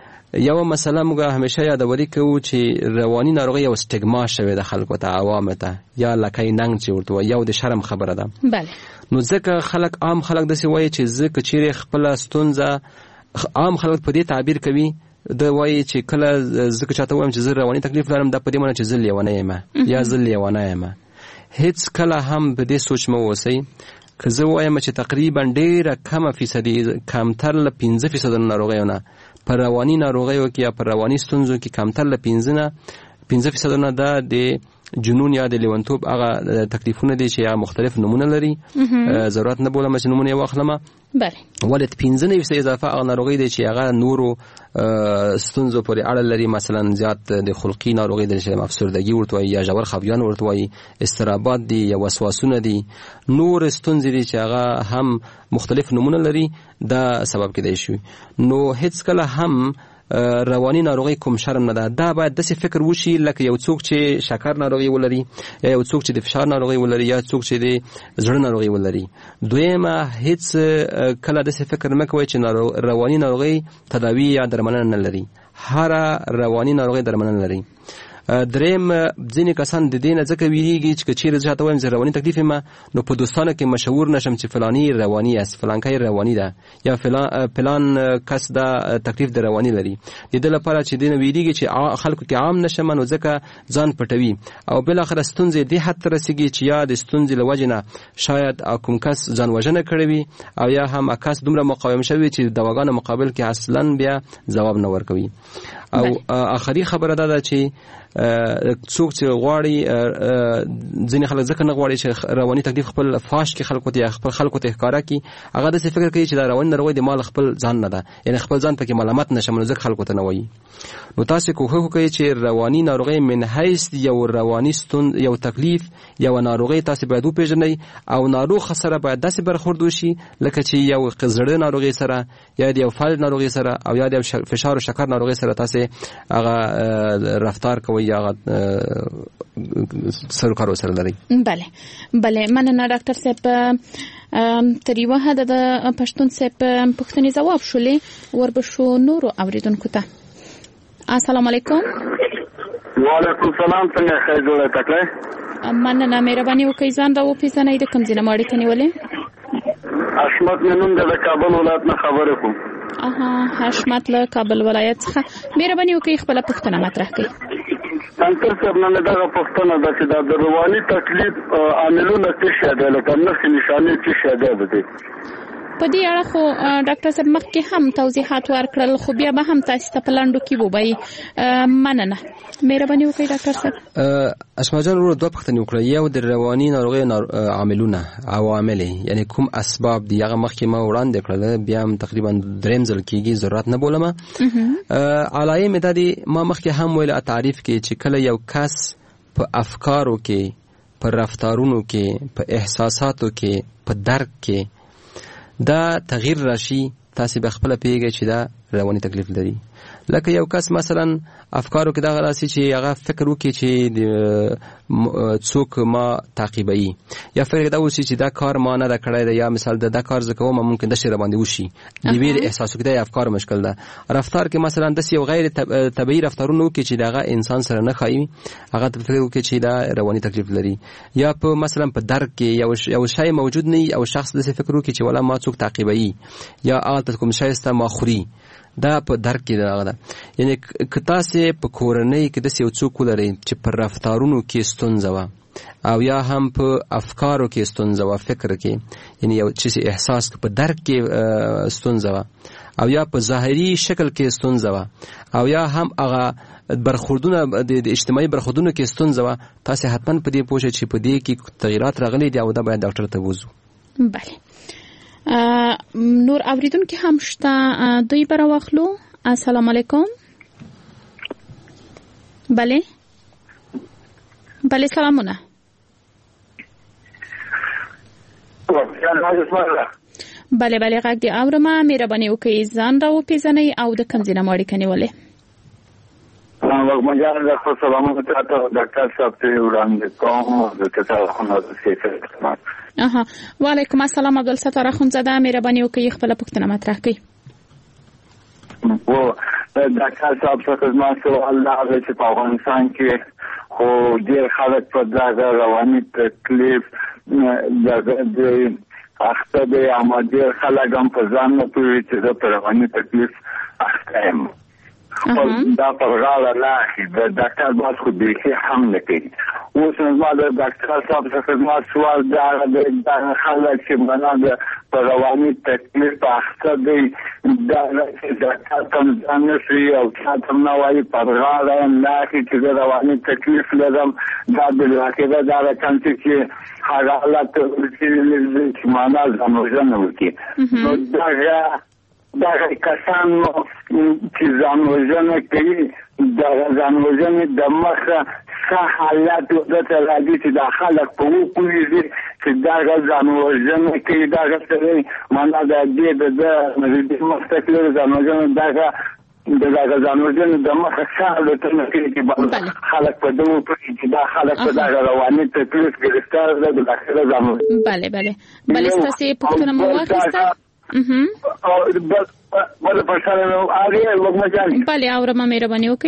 یو مسله موږ همیشه یادوري کوو چې رواني ناروغي یو سټیګما شوی د خلکو ته، عوامو ته، یا لکۍ ننګ چې ورته وایي، یو د شرم خبره ده. بله. نو ځکه خلک عام خلک داسې وایي چې زه که چیرې خپله ستونزه عام خلک په دې تعبیر کوي د وایي چې کله زه که چاته وایم چې زه رواني تکلیف لرم دا په دې معنی چې زه لیونی یم یا زه لیونه یم. هیڅ کله هم په دې سوچ مه اوسئ. که زه وایم چې تقریبا ډېره کمه فیصدي کمتر له پنځه فیصده ناروغیو نه په رواني ناروغیو کې یا په رواني ستونزو کې کمتر له پنځه نه پنځه فیصده نه دا د جنون یا د لیونتوب هغه تکلیفونه دي چې هغه مختلف نمونه لري. ضرورت نه بولم چې نمونه یې واخلم. بله. ولې پنځه نوي فیصده اضافه هغه ناروغي دی چې هغه نورو ستونزو پورې اړه لري، مثلا زیات د خلقي ناروغي دی چې افسردګي ورته وایي یا ژور خفګان ورته وایي، اضطرابات دي یا وسواسونه دي، نور ستونزې دي چې هغه هم مختلف نمونه لري، دا سبب کېدای شي. نو هیڅ کله هم رواني ناروغي کوم شرم نه ده. دا باید داسې فکر وشي لکه یو څوک چې شکر ناروغي ولري یا یو څوک چې د فشار ناروغي ولري یا څوک چې د زړه ناروغي ولري. دویمه هیڅ کله داسې فکر مه کوئ چې رواني ناروغي تداوی یا درملنه نه لري. هر رواني ناروغي درملنه لري. دریم ځینې کسان د دې نه ځکه ویریږي چې چیرې زه ته وایم زه رواني تکلیف یم نو په دوستانو کې مشهور نشم چې فلانی رواني است، فلانکی رواني ده یا فلان فلان کس دا تکلیف د رواني لري. د دې لپاره چې دې نه ویریږي چې خلکو کې عام نشم نو ځکه ځان پټوي او بل اخر ستونزې دې حد ته رسیږي چې یا د ستونزې له وجې نه شاید کوم کس ځان وژنه کړې وي او یا هم کس دومره مقاوم شوی چې د دواګانو مقابل کې اصلا بیا ځواب نه ورکوي. او آخري خبره ده چې څوک چې غواړي ځینې خلک ځکه نه غواړي چې رواني تکلیف خپل فاش کې خلکو ته خپل خلکو ته ښکاره کړي، هغه داسې فکر کوي چې دا رواني ناروغي د مال خپل ځان نه ده، یعنی خپل ځان پکې ملامت نشم نو ځکه خلکو ته نه وایي. نو تاسو کوښښ وکړئ چې رواني ناروغي من حیث یو رواني ستون یو تکلیف یو ناروغي تاسو باید وپېژنئ او ناروغ سره باید داسې برخورد وشي لکه چې یو زړه ناروغي سره یا د یو فلج ناروغي سره او یا د فشار او شکر ناروغي سره تاسو هغه رفتار کوئ یا هغه سرکار سره لري. بله بله مننه ډاکټر صاحب. تر یوه حده د پښتون صاحب پوښتنې ځواب شولې، وربشو نورو اوریدونکو ته. السلام علیکم. وعلیکم السلام. څنګه ښه جوړه تکړه؟ مننه مهرباني وکړئ ځان را وپېژنئ د کوم ځای نه اړیکه نیولې؟ حشمت مې نوم دی، د کابل ولایت نه خبرې کوم. اها حشمت له کابل ولایت څخه. مهرباني وکړئ خپله پوښتنه مطرح کړئ. انتر صاحب نه دغه پوښتنه ده چې د رواني تکلیف عاملونه څه شی دي، لکه نښې نښانې څه شی دي؟ په دې اړه خو ډاکټر صاحب مخکې هم توضیحات ورکړل، خو بیا به هم تاسو ته په لاندو کې ووایي. مننه مهرباني وکړئ ډاکټر صاحب. اسما جان ورو دوه پوښتنې وکړه. یو د رواني ناروغۍ عاملونه عوامل یعنی کوم اسباب دي، هغه مخکې ما وړاندې کړل، بیا هم تقریبا دریم ځل کېږي، ضرورت نه بولم. علایم دا دي ما مخکې هم ویل تعریف کې چې کله یو کس په افکارو کې، په رفتارونو کې، په احساساتو کې، په درک کې دا تغییر راشي، تاسو به خپل پیږئ چې دا رواني تکلیف لري. لکه یو کس مثلا افکارو کې دا راشي چې هغه فکر وکړي چې څوک ما تعقیبوي یا فکر دا وشي چې دا کار ما نه دا کړی دی یا مثال دا کار زه کوم ممکن د شر باندې وشي د ویر احساس کړي افکار مشکل ده رفتار کې مثلا د یو غیر طبيعي رفتارونو کې چې دا انسان سره نه خایي هغه په فکر کې چې دا رواني تکلیف لري یا په مثلا په درک کې یو یو شی موجود نه او شخص د فکر کې چې ولا ما څوک تعقیبوي یا اته کوم شی است ما خوري دا په درک کې دا ده یعنی کتا سه په کورنۍ کې د یو څوک لري چې پر رفتارونو کې ستونزه و او یا هم په افکارو کې ستونزه و فکر کې یعنی یو چې احساس په درک کې ستونزه و او یا په ظاهري شکل کې ستونزه و او یا هم هغه برخوردونه د اجتماعي برخوردونه کې ستونزه و تاسو حتما په دې پوښتنه چې په دې کې تغیرات راغلي دي او دا باید ډاکټر ته وځو. بله نور اوریدونکو هم شته دوی برا واخلو. السلام علیکم. بله بله سلامونه. بله بله غږ دی اورمه مهرباني وکړئ ځان را وپیژنئ او د کوم ځای نه مو اړیکه نیولې. وګمجان د خپل سلامونه ته ډاکټر صاحب ته وړاندې کوم د تاسو د سیاست. اها وعلیکم السلام عبدالستار اخوندزاده مهرباني وکړئ خپل پوښتنه مطرح کړئ. و ډاکټر صاحب څخه ما سوال دا چې په افغانستان کې خو ډېر خلک په دغه رواني تکلیف د اخته دي اما ډېر خلک هم په ځان نه پوهېږي چې زه په رواني تکلیف اخته یم. دا په غاړه لاخي د ډاکټر باز خو بیخي هم نه کوي. اوس زما د ډاکټر صاحب څخه زما سوال دا دی د خلک چې معنا د په رواني تکلیف اخته دي دا چې ډاکټر کوم ځان نشي او چاته نه وایي په غاړه لاخي چې د رواني تکلیف لرم دا د راکېده دا راکم چې هغه حالت چې معنا ځانوژنه وکړي. نو دغه دغه کسان چې ځانوژنه کوي دغه ځانوژنې د مخه څه حالات ورته راځي چې د خلک په وپوهېږي چې دغه ځانوژنه کوي دغه سړی معنا د دې د مخ ته تللې ځانوژنه دغه د دغه ځانوژنې د مخه څه حالتونه کوي چې خلک په دې وپوهېږي چې دا خلک په دغه رواني تکلیف ګرفتار ده د داخله ځانوژنه. بله بله بله ستاسې پوښتنه مو واخیسته. بله پښتنه اړې وګمجان. بله اورمه مهرباني وکړئ.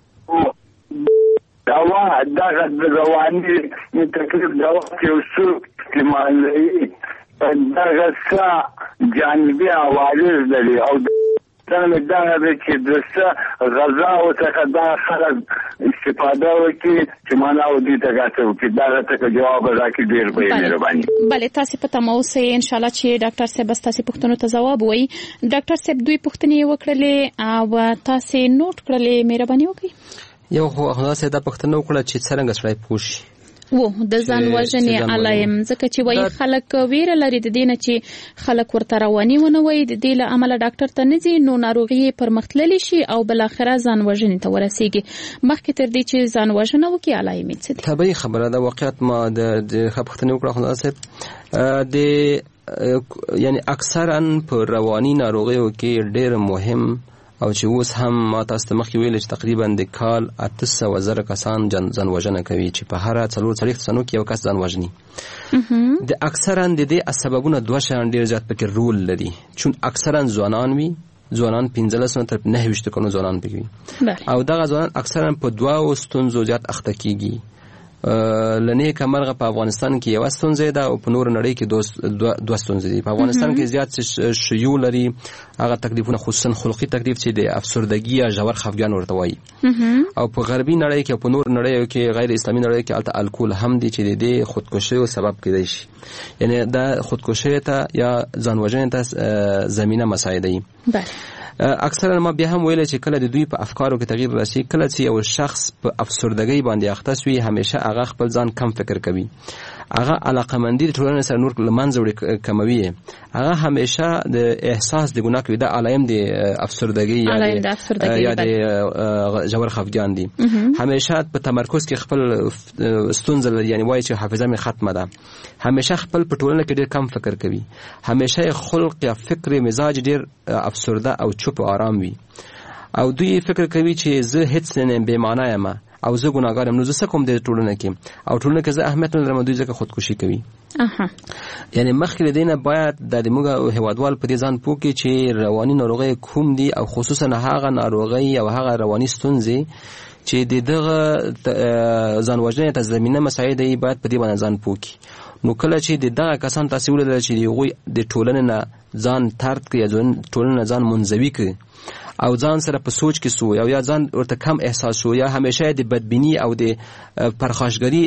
دوا دغه د رواني تکلیف دوا چې څوک استعمالوي دغه څه جانبي عوارض لري او څنګه دا چې د څه غذا او څخه دا خلک استفاده وکړي چې معنا او دې ته غاټه وکړي دا ته جواب راکړي ډېر به مهرباني. بله تاسو په تمه اوسئ ان شاء الله چې ډاکټر صاحب تاسو پوښتنو ته ځواب وایي. ډاکټر صاحب دوی پوښتنې وکړلې او تاسو نوٹ کړلې مهرباني وکړئ. یو خو خلاص دا پوښتنه وکړه چې څنګه سړی پوښي و د ځان وژنې علایم ځکه چې وایي خلک ویره لري د دې نه چې خلک ورته رواني ونه وایي د دې له امله ډاکټر ته نه ځي نو ناروغي پرمختللی شي او بل اخره ځان وژنې ته ورسیږي. مخکې تر دې چې ځان وژنه وکړي علایم څه دي؟ طبیعي خبره ده واقعیت ما د خپختنې وکړه خلاص د یعنی اکثرا په رواني ناروغیو کې ډېر مهم او چې اوس هم ما تاسو ته مخکې ویل چې تقریبا د کال اته سوه زره کسان ځان وژنه کوي چې په هر څلور څلوېښت سنو کې یو کس ځان وژني. د اکثرا د دې سببونه دوه شیان ډېر زیات پکې رول لري چون اکثرا ځوانان وي ځوانان پنځلس نه تر نهه ویشت کلونو ځوانان پکې وي او دغه ځوانان اکثرا په دوه ستونزو زیات اخته کیږي. لنه کمرغه په افغانستان کې یو ستونزه ده او په نور نړۍ کې دوه ستونزې دي. په افغانستان کې زیات شیوع لري هغه تکلیفونه خصوصا خلقي تکلیف چې د افسردګي یا ژور خفګان ورته وایي او په غربي نړۍ کې په نور نړۍ کې غیر اسلامي نړۍ کې البته الکول هم دي چې د خودکشي او سبب کېدای شي یعنی دا خودکشي ته یا ځانوژنې ته زمينه مساعده دي. اکثرا ما بیا هم ویل چې کله د دوی په افکارو کې تغییر راشي کله چې یو شخص په افسردګۍ باندې اخته شي همیشه هغه خپل ځان کم فکر کوي هغه علاقمندي د ټولنې سره نور لمنځه وړي کموي هغه همیشه د احساس د ګناه کوي د علایم د افسردګۍ یا د ژور خفګان دي همیشه په تمرکز کې خپل ستونزه لري یعنی وایي چې حافظه مې ختمه ده همیشه خپل په ټولنه کې ډېر کم فکر کوي همیشه خلق یا فکر مزاج ډېر افسرده او چوپ او آرام وي او دوی فکر کوي چې زه هیڅ نه بې معنا یم او زه ګناګار یم، نو زه څه کوم د ټولنه کې، او ټولنه کې زه اهمیت نه لرم، دوی ځکه خودکشي کوي. اها یعنی مخکې له دینه باید د موږ هیوادوال په دې ځان پوه کړي چې رواني ناروغي کوم دي، او خصوصا هغه ناروغي او هغه رواني ستونزې چې د دغه ځان وژنې ته زمینه مساعد دی، باید په دې باندې ځان پوه کړي. نو کله چې د دغه کسان تاسو ولر چې دوی د ټولنې نه ځان ترد کړي، ځان ټولنې نه ځان منزوي کړي، او ځان سره په سوچ کې سو، یا یا ځان ورته کم احساس شو، یا همیشه د بدبینی او د پرخاشګری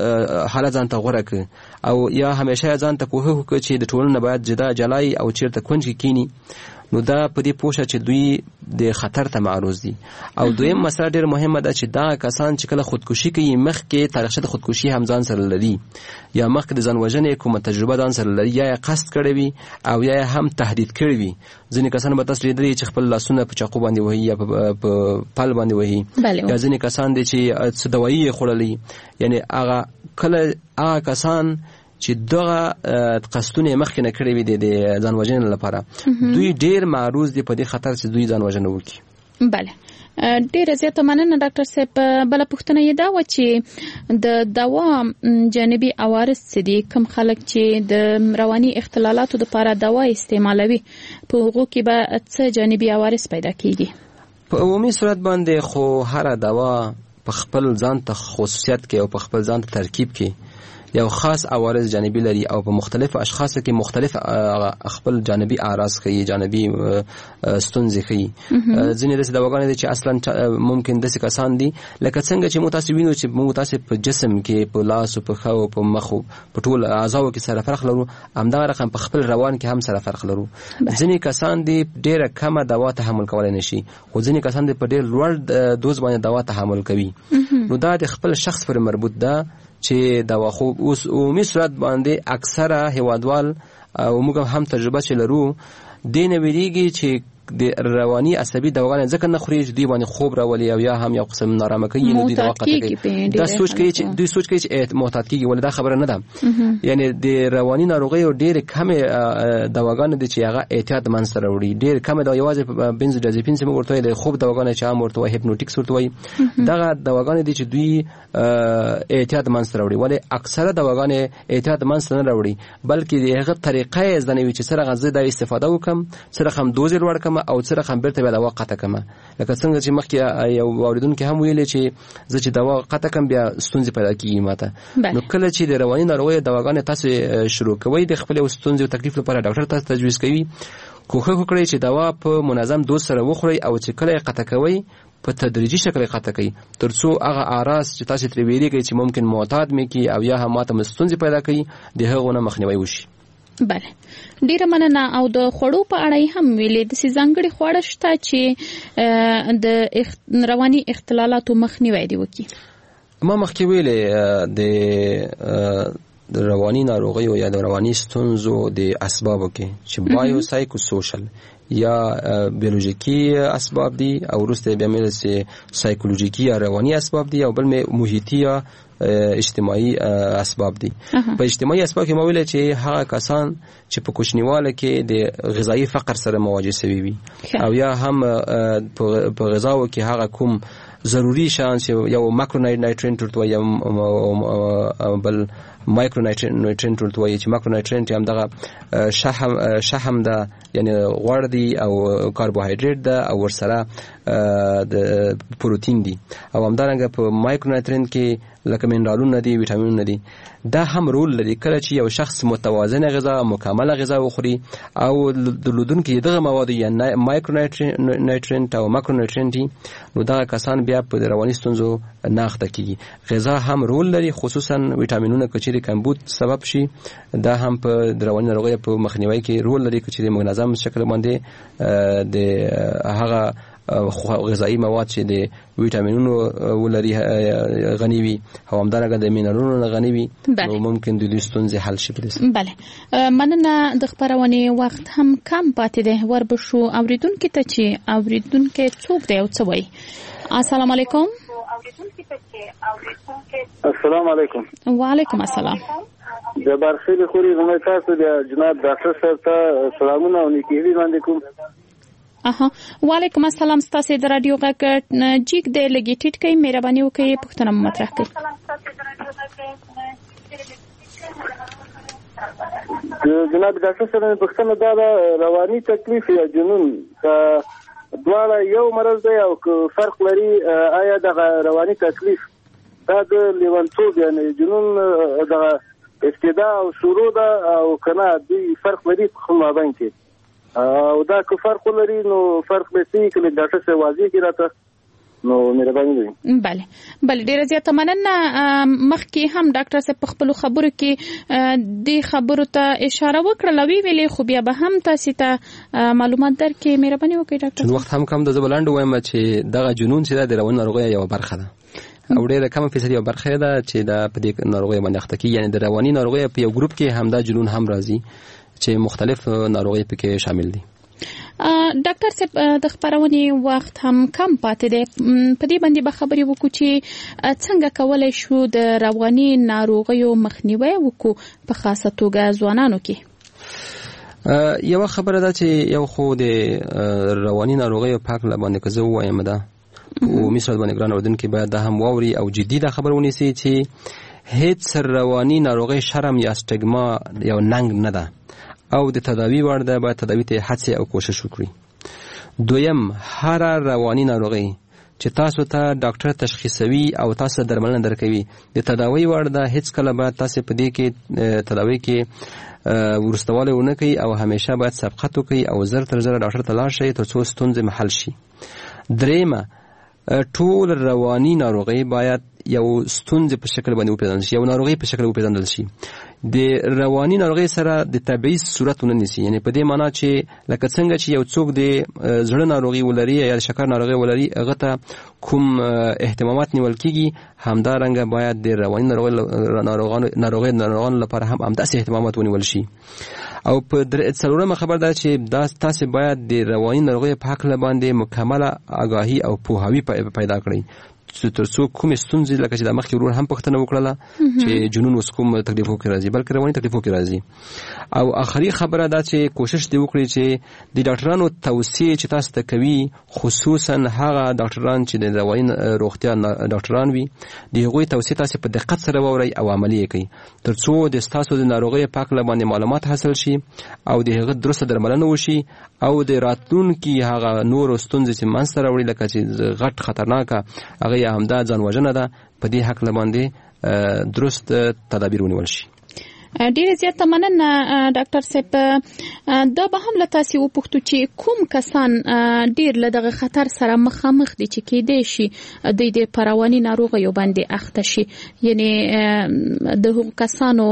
حالت ځان ته غوړه کړي، او یا همیشه ځان ته کوه کوي چې د ټولنې باید جدا جلای او چیرته کونج کې کینی، نو دا په دې پوښه چې دوی د خطر ته معرض دي. او دویم مسله ډېر مهمه ده چې دا کسان چې کله خودکشي کوي، مخکې تاریخچه د خودکشي هم ځان سره لري، یا مخکې د ځان وژنې کومه تجربه ځان سره لري، یا قصد کړی وي او یا هم تهدید کړی وي. ځینې کسان به تاسو لیدلي چې خپل لاسونه په چاقو باندې وهي یا په پل باندې وهي، یا ځینې کسان دي چې څه دوايي خوړلي. یعنی هغه کله هغه کسان چې دغه قصدونه مخکې نه کړی وي د ځان وژنې لپاره، دوی ډېر معرض دي په دې خطر چې دوی ځان وژنه وکړي. بله، ډېره زیاته مننه ډاکټر صاحب. بله پوښتنه یې دا وه چې د دوا جانبي عوارض څه دي؟ کوم خلک چې د رواني اختلالاتو لپاره دوا استعمالوي، په هغو کې به څه جانبي عوارض پیدا کیږي؟ په عمومي صورت باندې خو هر دوا په خپل ځان ته خصوصیت کې او په خپل ځان ته ترکیب کې یو خاص عوارض جانبي لري، او په مختلف اشخاص کې مختلف خپل جانبي اعراض کوي، جانبي ستونزې کوي. ځینې داسې دواګانې دي چې اصلا ممکن داسې کسان دي لکه څنګه چې متاسو وینو چې موږ تاسو په جسم کې، په لاس او په خو په مخ او په ټول اعضاو کې سره فرق لرو، همدا رقم په خپل روان کې هم سره فرق لرو. ځینې کسان دي ډېره کمه دوا تحمل کولای نشي، خو ځینې کسان دي په ډېر لوړ دوز باندې دوا تحمل کوي. نو دا د خپل شخص پر مربوط ده چې دوا خو اوس عمومي صورت باندې اکثره هیوادوال او موږ هم تجربه چې لرو دین ویریږي چې د رواني عصبي دواګانې ځکه نه خوري چې دوی باندې خوب راولي، او یا هم یو قسم نارامه کوي، نو دوی دوا کوي. دا سوچ کوي چې دوی سوچ کوي چې محتاط کیږي، ولې دا خبره نه ده. یعنی د رواني ناروغي او ډېر کم دواګانې دي چې هغه احتیاط منځ راوړي. ډېر کم دا یوازې بنزودازپین چې موږ ورته د خوب دواګانې چې عام ورته هیپنوټیکس ورته وایي، دغه دواګانې دي چې دوی احتیاط منځ راوړي، ولې اکثره دواګانې احتیاط منځ نه راوړي، بلکې دغه طریقې ځنوي چې سره غزه د استفاده وکم، سره هم دوز لوړ کم، او سره هم بیرته بیا دوا قطع کم. لکه څنګه چې مخکې یو اوریدونکو هم ویلي چې زه چې دوا قطع کم بیا ستونزې پیدا کیږي ماته. نو کله چې د رواني ناروغۍ دواګانې تاسو شروع کوئ، د خپل ستونزې او تکلیف لپاره ډاکټر تاسو تجویز کوي، کوښښ وکړئ چې دوا په منظم دوز سره وخورئ، او چې کله قطع کوئ په تدریجي شکل قطع کوي، ترڅو هغه اعراض چې تاسو ترې ویریږئ چې ممکن معتاد مې کی او یا هم ماته ستونزې پیدا کوي، د هغو نه مخنیوي وشي. بله، ډیره مننه. او د خوړو په اړه هم ویلې د سې ځانګړي خواړه شته چې د رواني اختلالاتو مخنیوي دی وکړي. ما مخکې ویلې د رواني ناروغیو یا د رواني ستونزو د اسبابو کې چې بایو سایکو سوشل یا بیولوژیکی اسباب دي، او وروسته بیا مې سي سایکولوژیکی یا رواني اسباب دي، او بل مې محیطي یا اجتماعي اسباب دي. په اجتماعي اسباب کې ما ویل چې هغه کسان چې په کوچنیواله کې د غذایی فقر سره مواجه شوي وي، او یا هم په غذاو کې هغه کوم ضروری شان چې یو ماکرو نایټرینټ ورته وایي، بل مایکرو نایټرینټ ورته وایي چې ماکرو نایټرینټ هم دغه شحم شحم ده، یعنی غوړ دي او کاربوهایډریټ ده، او ورسره د پروتین دي، او همدارنګه په مایکرو نایټرینټ کې لکه منرالونه دي، ویټامینونه دي. دا هم رول لري کله چې یو شخص متوازنه غذا، مکمله غذا وخوري، او درلودونکي دغه مواد یا مایکرو نایټرینټ او ماکرو نایټرینټ، نو دا کسان بیا په رواني ستونزو نه اخته کیږي. غذا هم رول لري، خصوصا ویټامینونه کچېرې کمبود سبب شي، دا هم په رواني ناروغیو په مخنیوي کې رول لري کچېرې منظم شکل باندې د هغه غذایی مواد چې د ویټامینونو ولري غني وي، او همدارنګه د مینرالونو غني وي، نو ممکن د دې ستونزې حل شي. بله، مننه. د خبرونې وخت هم کم پاتې دی، وربشو اوریدونکو ته چې اوریدونکو څوک دی او څه وایي. السلام علیکم. السلام علیکم. وعلیکم السلام. جبار خیلی خوری زمای تاسو د جناب ډاکټر صاحب ته سلامونه او نیکي باندې کوم. اها وعلیکم السلام. ستاسو د رادیو غږ جیګ د لګی ټیټ کوي مهرباني وکړئ پښتنه مطرح کړئ. جناب ډاکټر صاحب پښتنه دا رواني تکلیف یا جنون دواړه یو مرض دی او فرق لري؟ آیا د رواني تکلیف دا د لیونتوب یعنی جنون د ابتدا او شروع ده او کنه دوی فرق لري په خپل مابین کې او دا که فرق لري نو فرق به څه کې ډاکټر صاحب واضح کړي راته نو مهرباني وي. بله بله ډیره زیاته مننه. مخکې هم ډاکټر صاحب په خپل خبرو کې د خبرو ته اشاره وکړه وی ویلې خو بیا به هم تاسو ته معلومات درکې مهرباني وکړئ ډاکټر. وخت هم کم د زبلاند وایم چې دغه جنون چې د رواني ناروغۍ یو برخه ده او ډیره کم فیصد یو برخه ده چې د په دې ناروغۍ باندې اخته کی یعنی د رواني ناروغۍ په یو ګروپ کې هم دا جنون هم راځي چې مختلف ناروغۍ پکې شامل دي. ډاکټر صاحب د خبرونې وخت هم کم پاتې دی په دې باندې به خبرې وکړو چې څنګه کولای شو د رواني ناروغیو مخنیوي وکړو په خاصه توګه ځوانانو کې. یو خبره ده چې یو خو د رواني ناروغیو پاک لبانې که زه ووایم ده او مثال باندې ګران اردن کې باید دا هم واوري او جدي دا خبر ونیسي چې هیڅ رواني ناروغي شرم یا سټیګما یو ننګ نه ده او د تداوی وړ ده باید تداوی ته هڅه او کوشش وکړي. دویم هر رواني ناروغي چې تاسو ته ډاکټر تشخیصوي او تاسو درملنه درکوي د تداوی وړ ده هیڅ کله باید تاسو په دې کې تداوی کې ورستواله ونه کوي او همیشه باید سبقت وکړي او زر تر زر ډاکټر ته لاړ شئ ترڅو ستونزې محل شي. دریمه ټول رواني ناروغي باید یو ستونزې په شکل باندې وپېژندل شي یو ناروغي په شکل وپېژندل شي. د رواني ناروغي سره د تبعیض صورت ونه نیسي یعنی په دې معنی چې لکه څنګه چې یو څوک د زړه ناروغي ولري یا شکر ناروغي ولري هغه ته کوم اهتمامات نیول کیږي همدارنګه باید د رواني ناروغانو ناروغي ناروغانو لپاره هم همداسې اهتمامات ونیول شي. او په څلورمه خبر ده چې دا تاسو باید د رواني ناروغي په حق باندې مکمله آگاهي او پوهاوی پیدا کړئ ترڅو کوم ستونزې لکه چې د مخکې ورور هم پوښتنه وکړه چې جنون اوس کوم تکلیفو کې راځي بلکې رواني تکلیفو کې راځي. او آخري خبره ده چې کوشش دی وکړي چې د ډاکټرانو توصیه چې تاسو ته کوي خصوصا هغه ډاکټران چې د رواني روغتیا ډاکټران وي د هغوی توصیه تاسو په دقت سره واورئ او عملي کړئ ترڅو د تاسو د ناروغۍ په اړه باندې معلومات حاصل شي او د هغه درسته درملنه وشي او د راتلونکي هغه نور ستونزې چې منځته راوړي لکه چې غټ خطرناکه هغه همدا ځان وژنه ده په دې حق باندې درست تدابیر ونیول شي. ډیره زیاته مننه ډاکټر صاحب. دا به هم له تاسو وپوښتو چې کوم کسان ډیر له دغه خطر سره مخامخ دي چې کېدای شي د دې پرواني ناروغیو باندې اخته شي یعنی د هغو کسانو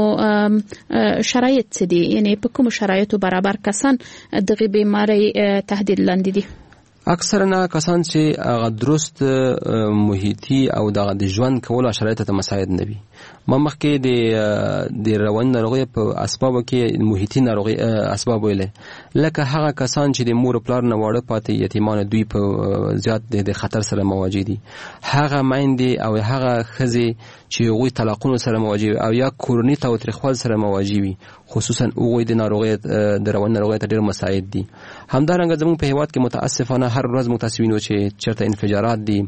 شرایط څه دي یعنی په کوم شرایطو برابر کسان دغه بیماری تهدید لاندې دي؟ اکثرا کسان چې هغه درست محیطي او د ژوند کولو شرایط ته مساعد نه وي. ما مخکې د د رواني ناروغۍ په اسبابو کې محیطي ناروغي اسباب ویلې لکه هغه کسان چې د مور پلار نه واړه پاتې یتیمان دوی په زیات د خطر سره مواجه دي. هغه میندې او هغه ښځې چې هغوی طلاقونو سره مواجه او یا کورني تاوتریخوال سره مواجه وي خصوصا هغوی د ناروغۍ د رواني ناروغۍ ته ډېر مساعد دي. همدارنګه زموږ په هیواد کې متاسفانه هر ورځ موږ تاسو وینو چې چېرته انفجارات دي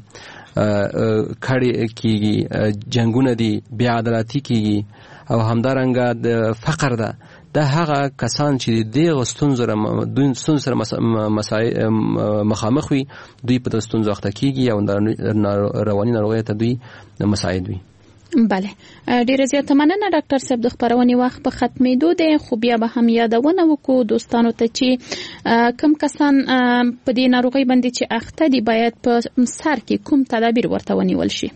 کړي کیږي جنگونه دي بیا عدالتي کیږي او همدارنګه د فقر ده دا هغه کسان چې د غستونزو دوی ستونزو سره مخامخ وي دوی په ستونزو اخته کیږي او رواني ناروغۍ ته دوی مساعد وي. بله ډیره زیاته مننه ډاکټر صاحب. د خبرونې وخت په ختمېدو دی خو بیا به هم یادونه وکړو دوستانو ته چې کوم کسان په دې ناروغۍ باندې چې اخته دي باید په سر کې کوم تدابیر ورته ونیول شي.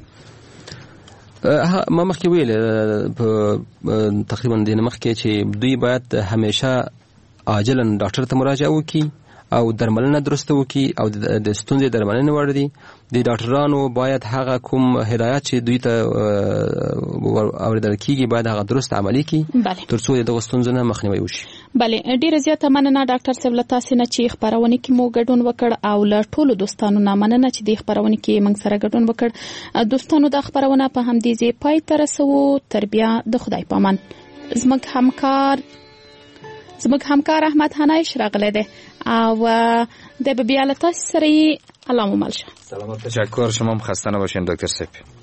ما مخکې ویل په تقریبا د مخکې چې دوی باید همیشه عاجلا ډاکټر ته مراجعه وکړي او درملنه درسته وکړي او د ستونزې درملنه وړ دي. د ډاکټرانو باید هغه کوم هدایت چې دوی ته اوریدل کیږي باید هغه درست عملي کړي ترڅو دغه ستونزې نه مخنیوي وشي. بله ډیره زیاته مننه ډاکټر صاحب له تاسو نه چې خبرونه کې مو ګډون وکړ او له ټولو دوستانو نه مننه چې د خبرونه کې موږ سره ګډون وکړ. دوستانو د خبرونه په همدې ځای پای ته رسو. تر بیا د خدای پامان. زموږ همکار زموږ همکار احمد حنایش راغلی دی. و د بیا له تاسو سره الله مو مل شه. سلامت. تشکر. شما هم خسته نباشین دکتر سپی.